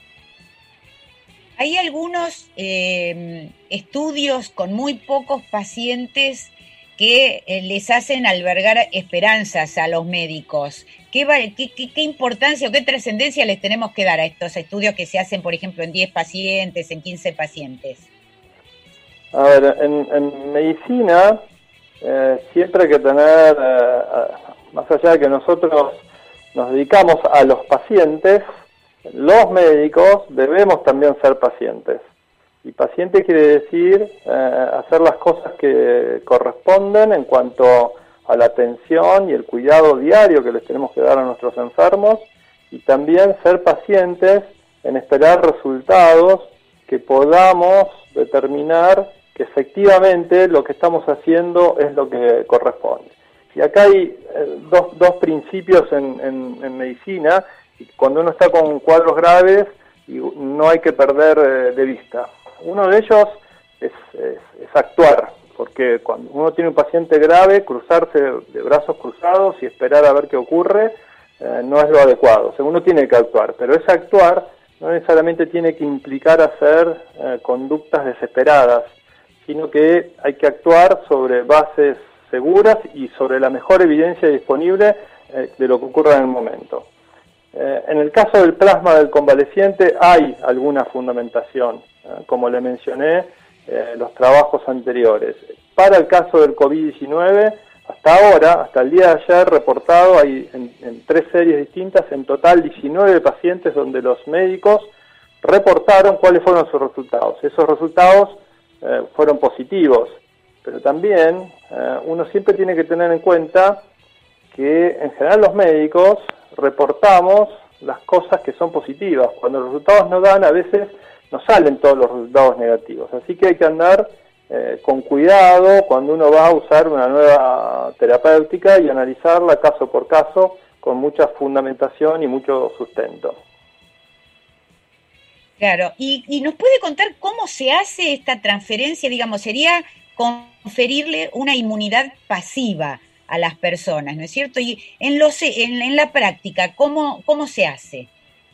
Hay algunos eh, estudios con muy pocos pacientes que eh, les hacen albergar esperanzas a los médicos. ¿Qué, va, qué, qué, qué importancia o qué trascendencia les tenemos que dar a estos estudios que se hacen, por ejemplo, en diez pacientes, en quince pacientes? A ver, en, en medicina eh, siempre hay que tener, eh, más allá de que nosotros nos dedicamos a los pacientes, los médicos debemos también ser pacientes. Y paciente quiere decir eh, hacer las cosas que corresponden en cuanto a la atención y el cuidado diario que les tenemos que dar a nuestros enfermos, y también ser pacientes en esperar resultados que podamos determinar que efectivamente lo que estamos haciendo es lo que corresponde. Y acá hay eh, dos, dos principios en, en, en medicina, y cuando uno está con cuadros graves y no hay que perder eh, de vista. Uno de ellos es, es, es actuar, porque cuando uno tiene un paciente grave, cruzarse de brazos cruzados y esperar a ver qué ocurre eh, no es lo adecuado. O sea, uno tiene que actuar, pero ese actuar no necesariamente tiene que implicar hacer eh, conductas desesperadas, sino que hay que actuar sobre bases seguras y sobre la mejor evidencia disponible eh, de lo que ocurre en el momento. Eh, en el caso del plasma del convaleciente hay alguna fundamentación, eh, como le mencioné eh, los trabajos anteriores. Para el caso del COVID diecinueve, hasta ahora, hasta el día de ayer reportado, hay en, en tres series distintas, en total diecinueve pacientes donde los médicos reportaron cuáles fueron sus resultados. Esos resultados eh, fueron positivos, pero también eh, uno siempre tiene que tener en cuenta que en general los médicos reportamos las cosas que son positivas. Cuando los resultados no dan, a veces no salen todos los resultados negativos. Así que hay que andar eh, con cuidado cuando uno va a usar una nueva terapéutica y analizarla caso por caso con mucha fundamentación y mucho sustento. Claro, y, y nos puede contar cómo se hace esta transferencia, digamos, sería conferirle una inmunidad pasiva a las personas, ¿no es cierto? Y en, los, en, en la práctica, ¿cómo, cómo se hace?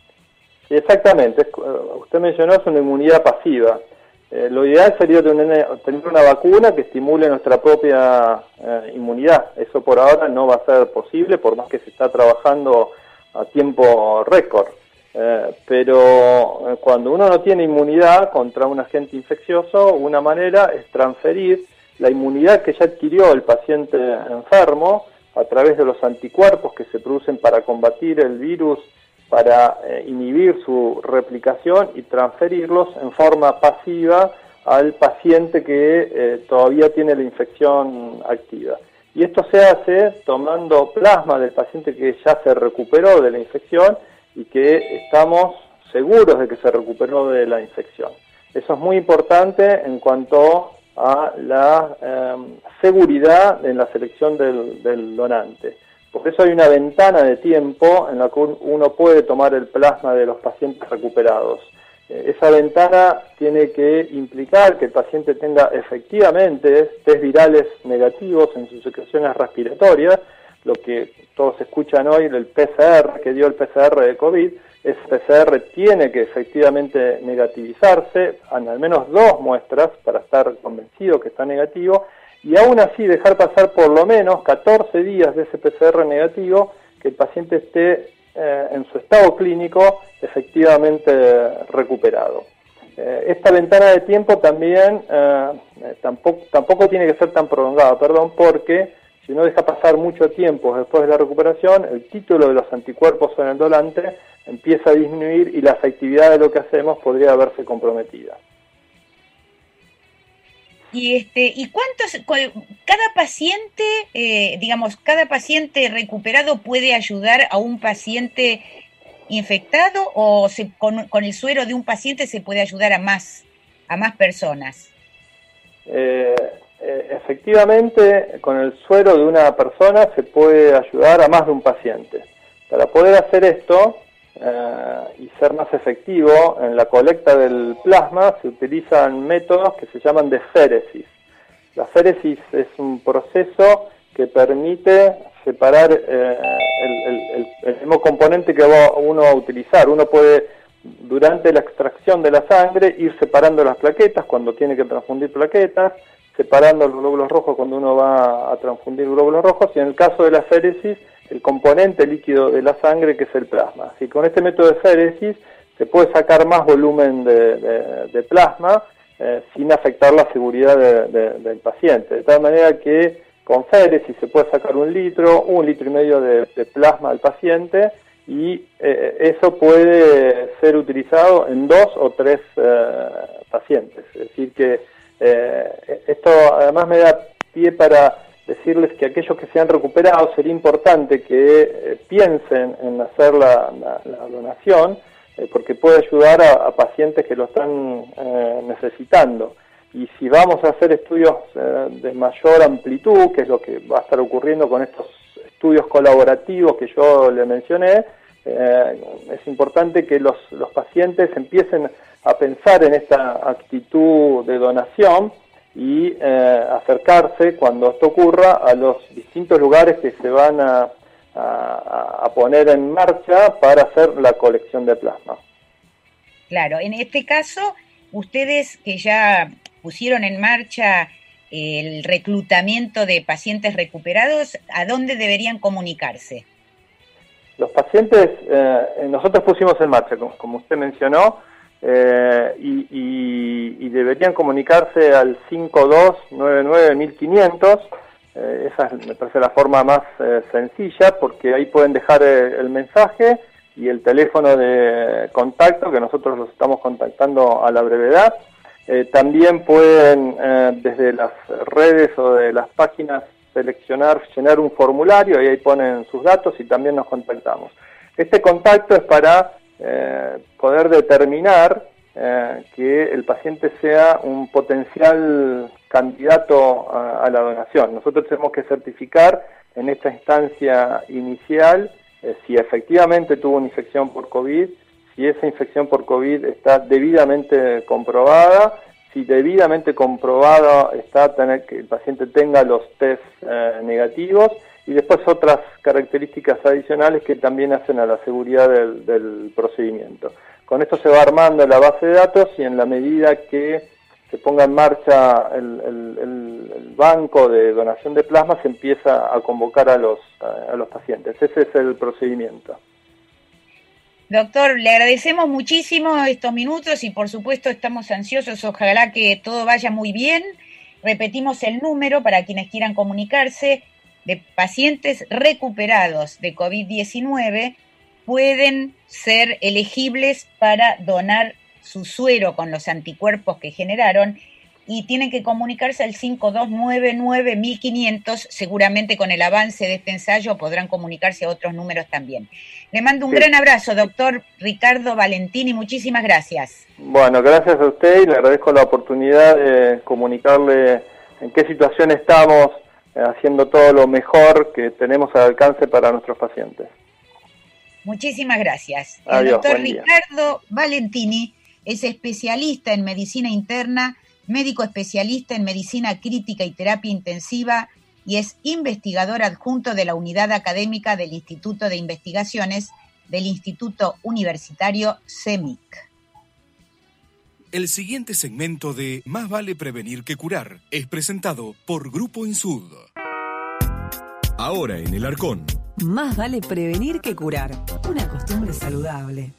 Sí, exactamente. Usted mencionó es una inmunidad pasiva. Eh, lo ideal sería tener, tener una vacuna que estimule nuestra propia eh, inmunidad. Eso por ahora no va a ser posible, por más que se está trabajando a tiempo récord. Eh, pero eh, cuando uno no tiene inmunidad contra un agente infeccioso, una manera es transferir la inmunidad que ya adquirió el paciente enfermo a través de los anticuerpos que se producen para combatir el virus, para eh, inhibir su replicación y transferirlos en forma pasiva al paciente que eh, todavía tiene la infección activa. Y esto se hace tomando plasma del paciente que ya se recuperó de la infección y que estamos seguros de que se recuperó de la infección. Eso es muy importante en cuanto a la eh, seguridad en la selección del, del donante. Por eso hay una ventana de tiempo en la que uno puede tomar el plasma de los pacientes recuperados. Eh, esa ventana tiene que implicar que el paciente tenga efectivamente test virales negativos en sus secreciones respiratorias, lo que todos escuchan hoy, el P C R que dio el P C R de COVID. Ese P C R tiene que efectivamente negativizarse en al menos dos muestras para estar convencido que está negativo, y aún así dejar pasar por lo menos catorce días de ese P C R negativo, que el paciente esté eh, en su estado clínico efectivamente recuperado. Eh, esta ventana de tiempo también eh, tampoco, tampoco tiene que ser tan prolongada, perdón, porque si no deja pasar mucho tiempo después de la recuperación, el título de los anticuerpos en el donante empieza a disminuir y la efectividad de lo que hacemos podría verse comprometida. Y este, ¿y cuántos, cada paciente, eh, digamos, cada paciente recuperado puede ayudar a un paciente infectado, o se, con, con el suero de un paciente se puede ayudar a más, a más personas? Eh, eh, efectivamente, con el suero de una persona se puede ayudar a más de un paciente. Para poder hacer esto Uh, y ser más efectivo en la colecta del plasma, se utilizan métodos que se llaman de féresis. La féresis es un proceso que permite separar eh, el, el, el mismo componente que va uno va a utilizar. Uno puede, durante la extracción de la sangre, ir separando las plaquetas cuando tiene que transfundir plaquetas, separando los glóbulos rojos cuando uno va a transfundir glóbulos rojos, y en el caso de la féresis, el componente líquido de la sangre, que es el plasma. Así que con este método de féresis se puede sacar más volumen de, de, de plasma eh, sin afectar la seguridad de, de, del paciente. De tal manera que con féresis se puede sacar un litro, un litro y medio de, de plasma al paciente, y eh, eso puede ser utilizado en dos o tres eh, pacientes. Es decir que eh, esto además me da pie para decirles que aquellos que se han recuperado sería importante que eh, piensen en hacer la, la, la donación, eh, porque puede ayudar a, a pacientes que lo están eh, necesitando. Y si vamos a hacer estudios eh, de mayor amplitud, que es lo que va a estar ocurriendo con estos estudios colaborativos que yo le mencioné, eh, es importante que los, los pacientes empiecen a pensar en esta actitud de donación y eh, acercarse, cuando esto ocurra, a los distintos lugares que se van a, a, a poner en marcha para hacer la colección de plasma. Claro, en este caso, ustedes que ya pusieron en marcha el reclutamiento de pacientes recuperados, ¿a dónde deberían comunicarse? los pacientes, eh, nosotros pusimos en marcha, como, como usted mencionó, eh, y, y, y deberían comunicarse al cinco dos nueve nueve mil quinientos. Eh, esa es, me parece la forma más eh, sencilla, porque ahí pueden dejar eh, el mensaje y el teléfono de contacto, que nosotros los estamos contactando a la brevedad. Eh, también pueden, eh, desde las redes o de las páginas, seleccionar, llenar un formulario y ahí ponen sus datos y también nos contactamos. Este contacto es para eh, poder determinar eh, que el paciente sea un potencial candidato a, a la donación. Nosotros tenemos que certificar en esta instancia inicial eh, si efectivamente tuvo una infección por COVID, si esa infección por COVID está debidamente comprobada, si debidamente comprobado está tener que el paciente tenga los test eh, negativos, y después otras características adicionales que también hacen a la seguridad del, del procedimiento. Con esto se va armando la base de datos y en la medida que se ponga en marcha el, el, el, el banco de donación de plasma se empieza a convocar a los, a, a los pacientes. Ese es el procedimiento. Doctor, le agradecemos muchísimo estos minutos y por supuesto estamos ansiosos, ojalá que todo vaya muy bien. Repetimos el número para quienes quieran comunicarse, de pacientes recuperados de COVID diecinueve pueden ser elegibles para donar su suero con los anticuerpos que generaron y tienen que comunicarse al cinco dos nueve nueve mil quinientos, seguramente con el avance de este ensayo podrán comunicarse a otros números también. Le mando un sí. gran abrazo, doctor Ricardo Valentini, muchísimas gracias. Bueno, gracias a usted y le agradezco la oportunidad de comunicarle en qué situación estamos, eh, haciendo todo lo mejor que tenemos al alcance para nuestros pacientes. Muchísimas gracias. Adiós, el doctor Ricardo día. Valentini es especialista en medicina interna, médico especialista en medicina crítica y terapia intensiva y es investigador adjunto de la unidad académica del Instituto de Investigaciones del Instituto Universitario CEMIC. El siguiente segmento de Más vale prevenir que curar es presentado por Grupo Insud. Ahora en el Arcón. Más vale prevenir que curar. Una costumbre saludable.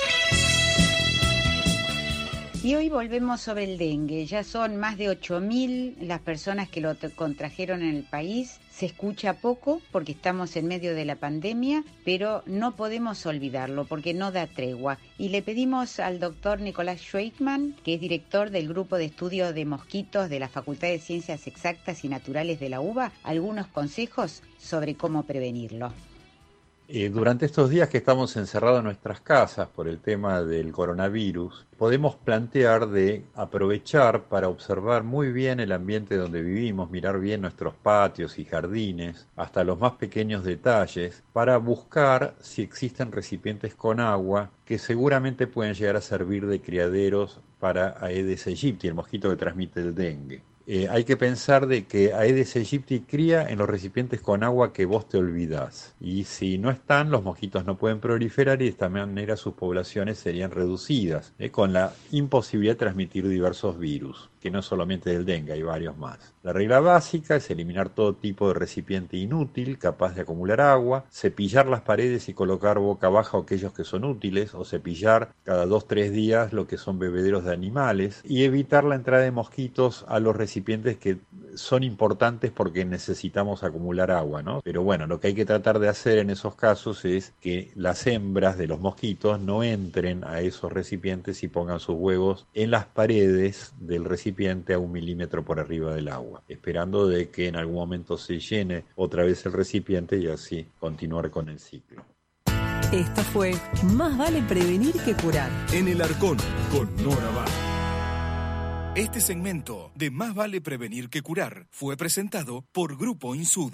Y hoy volvemos sobre el dengue. Ya son más de ocho mil las personas que lo contrajeron en el país. Se escucha poco porque estamos en medio de la pandemia, pero no podemos olvidarlo porque no da tregua. Y le pedimos al doctor Nicolás Schweikman, que es director del Grupo de Estudio de Mosquitos de la Facultad de Ciencias Exactas y Naturales de la UBA, algunos consejos sobre cómo prevenirlo. Eh, durante estos días que estamos encerrados en nuestras casas por el tema del coronavirus, podemos plantear de aprovechar para observar muy bien el ambiente donde vivimos, mirar bien nuestros patios y jardines, hasta los más pequeños detalles, para buscar si existen recipientes con agua que seguramente pueden llegar a servir de criaderos para Aedes aegypti, el mosquito que transmite el dengue. Eh, hay que pensar de que Aedes aegypti cría en los recipientes con agua que vos te olvidás. Y si no están, los mosquitos no pueden proliferar y de esta manera sus poblaciones serían reducidas, eh, con la imposibilidad de transmitir diversos virus, que no solamente del dengue, hay varios más. La regla básica es eliminar todo tipo de recipiente inútil, capaz de acumular agua, cepillar las paredes y colocar boca abajo aquellos que son útiles, o cepillar cada dos tres días lo que son bebederos de animales, y evitar la entrada de mosquitos a los recipientes que son importantes porque necesitamos acumular agua, ¿no? Pero bueno, lo que hay que tratar de hacer en esos casos es que las hembras de los mosquitos no entren a esos recipientes y pongan sus huevos en las paredes del recipiente a un milímetro por arriba del agua, esperando de que en algún momento se llene otra vez el recipiente y así continuar con el ciclo. Esto fue Más vale prevenir que curar. En el Arcón, con Nora Bar. Este segmento de Más vale prevenir que curar fue presentado por Grupo Insud.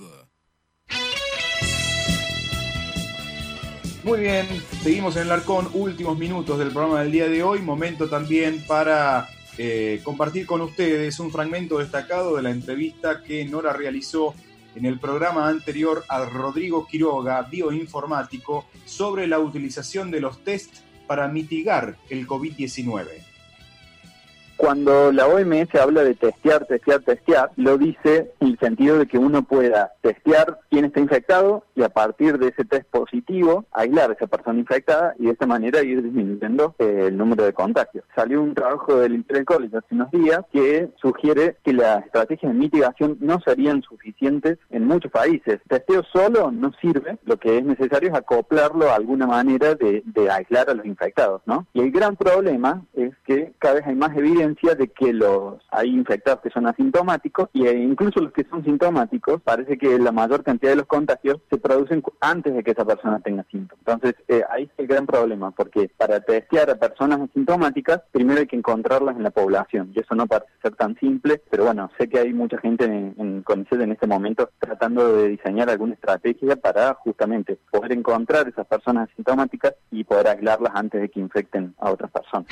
Muy bien, seguimos en el Arcón, últimos minutos del programa del día de hoy, momento también para eh, compartir con ustedes un fragmento destacado de la entrevista que Nora realizó en el programa anterior a Rodrigo Quiroga, bioinformático, sobre la utilización de los test para mitigar el COVID diecinueve. Cuando la O M S habla de testear, testear, testear, lo dice en el sentido de que uno pueda testear quién está infectado y a partir de ese test positivo aislar a esa persona infectada y de esta manera ir disminuyendo eh, el número de contagios. Salió un trabajo del Imperial College hace unos días que sugiere que las estrategias de mitigación no serían suficientes en muchos países. Testeo solo no sirve, lo que es necesario es acoplarlo a alguna manera de, de aislar a los infectados, ¿no? Y el gran problema es que cada vez hay más evidencia de que los hay infectados que son asintomáticos y e incluso los que son sintomáticos, parece que la mayor cantidad de los contagios se producen antes de que esa persona tenga síntomas. Entonces, eh, ahí es el gran problema, porque para testear a personas asintomáticas, primero hay que encontrarlas en la población, y eso no parece ser tan simple, pero bueno, sé que hay mucha gente en, en CONICET en este momento tratando de diseñar alguna estrategia para justamente poder encontrar esas personas asintomáticas y poder aislarlas antes de que infecten a otras personas.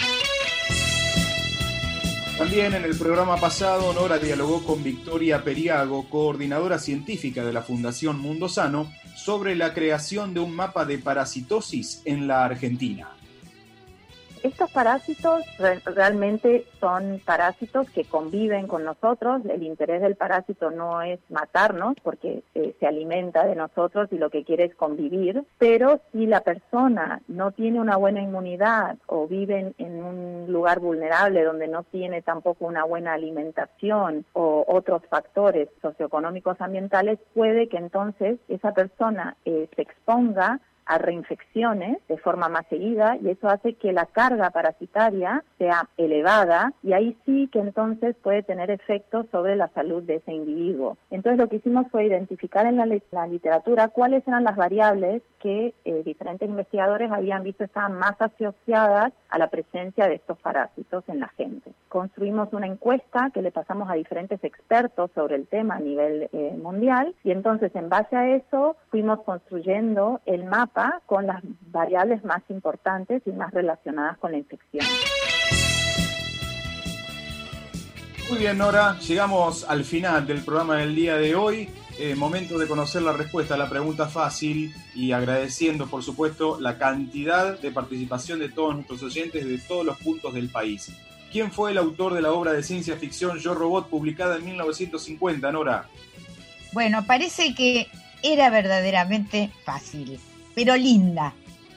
También en el programa pasado, Nora dialogó con Victoria Periago, coordinadora científica de la Fundación Mundo Sano, sobre la creación de un mapa de parasitosis en la Argentina. Estos parásitos re- realmente son parásitos que conviven con nosotros. El interés del parásito no es matarnos porque eh, se alimenta de nosotros y lo que quiere es convivir, pero si la persona no tiene una buena inmunidad o vive en, en un lugar vulnerable donde no tiene tampoco una buena alimentación o otros factores socioeconómicos ambientales, puede que entonces esa persona eh, se exponga a reinfecciones de forma más seguida y eso hace que la carga parasitaria sea elevada y ahí sí que entonces puede tener efectos sobre la salud de ese individuo. Entonces lo que hicimos fue identificar en la, la literatura cuáles eran las variables que eh, diferentes investigadores habían visto estaban más asociadas a la presencia de estos parásitos en la gente. Construimos una encuesta que le pasamos a diferentes expertos sobre el tema a nivel eh, mundial y entonces en base a eso fuimos construyendo el mapa con las variables más importantes y más relacionadas con la infección. Muy bien, Nora, llegamos al final del programa del día de hoy. Eh, momento de conocer la respuesta a la pregunta fácil y agradeciendo, por supuesto, la cantidad de participación de todos nuestros oyentes de todos los puntos del país. ¿Quién fue el autor de la obra de ciencia ficción Yo Robot, publicada en mil novecientos cincuenta, Nora? Bueno, parece que era verdaderamente fácil, pero linda,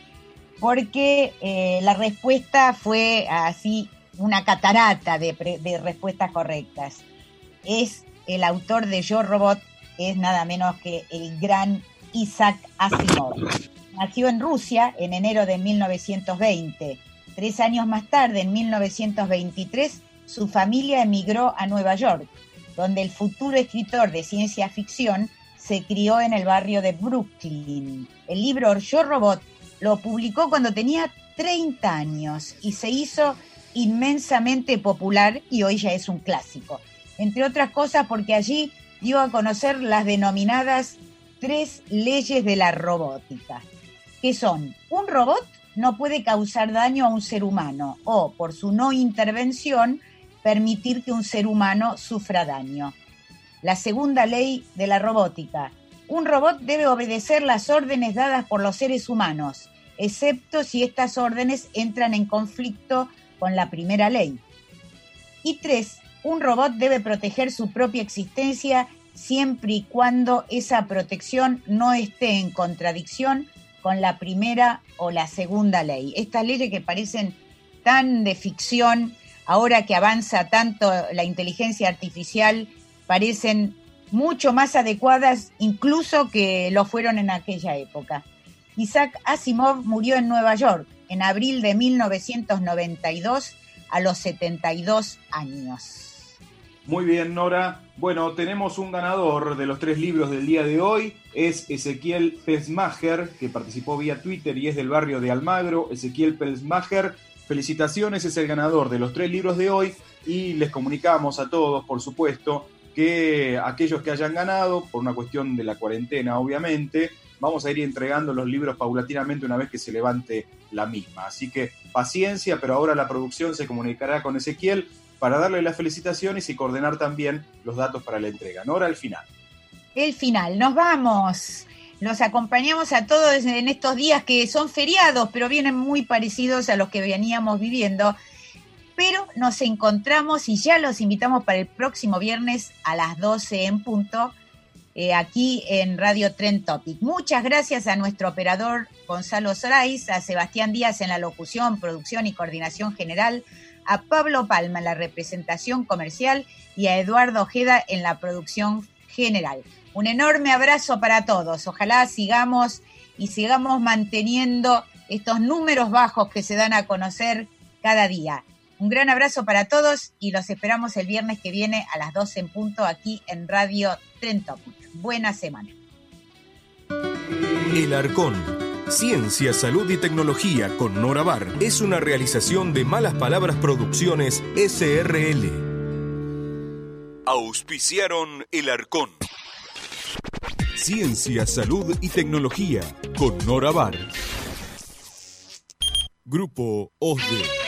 porque eh, la respuesta fue así una catarata de, pre- de respuestas correctas. Es el autor de Yo Robot, es nada menos que el gran Isaac Asimov. Nació en Rusia en enero de mil novecientos veinte. Tres años más tarde, en mil novecientos veintitrés, su familia emigró a Nueva York, donde el futuro escritor de ciencia ficción se crió en el barrio de Brooklyn. El libro Yo Robot lo publicó cuando tenía treinta años y se hizo inmensamente popular y hoy ya es un clásico. Entre otras cosas porque allí dio a conocer las denominadas tres leyes de la robótica, que son: un robot no puede causar daño a un ser humano o, por su no intervención, permitir que un ser humano sufra daño. La segunda ley de la robótica: un robot debe obedecer las órdenes dadas por los seres humanos, excepto si estas órdenes entran en conflicto con la primera ley. Y tres, un robot debe proteger su propia existencia siempre y cuando esa protección no esté en contradicción con la primera o la segunda ley. Estas leyes que parecen tan de ficción, ahora que avanza tanto la inteligencia artificial, parecen mucho más adecuadas incluso que lo fueron en aquella época. Isaac Asimov murió en Nueva York en abril de mil novecientos noventa y dos a los setenta y dos años. Muy bien, Nora. Bueno, tenemos un ganador de los tres libros del día de hoy. Es Ezequiel Pelsmacher, que participó vía Twitter y es del barrio de Almagro. Ezequiel Pelsmacher, felicitaciones, es el ganador de los tres libros de hoy. Y les comunicamos a todos, por supuesto, que aquellos que hayan ganado, por una cuestión de la cuarentena, obviamente, vamos a ir entregando los libros paulatinamente una vez que se levante la misma. Así que paciencia, pero ahora la producción se comunicará con Ezequiel para darle las felicitaciones y coordinar también los datos para la entrega. Nora, el final. El final, nos vamos. Los acompañamos a todos en estos días que son feriados, pero vienen muy parecidos a los que veníamos viviendo. pero nos encontramos y ya los invitamos para el próximo viernes a las doce en punto, eh, aquí en Radio Trend Topic. Muchas gracias a nuestro operador Gonzalo Sorais, a Sebastián Díaz en la locución, producción y coordinación general, a Pablo Palma en la representación comercial y a Eduardo Ojeda en la producción general. Un enorme abrazo para todos. Ojalá sigamos y sigamos manteniendo estos números bajos que se dan a conocer cada día. Un gran abrazo para todos y los esperamos el viernes que viene a las doce en punto aquí en Radio Trend Topic. Buena semana. El Arcón. Ciencia, salud y tecnología con Nora Bar es una realización de Malas Palabras Producciones S R L. Auspiciaron El Arcón. Ciencia, salud y tecnología con Nora Bar. Grupo O S D E.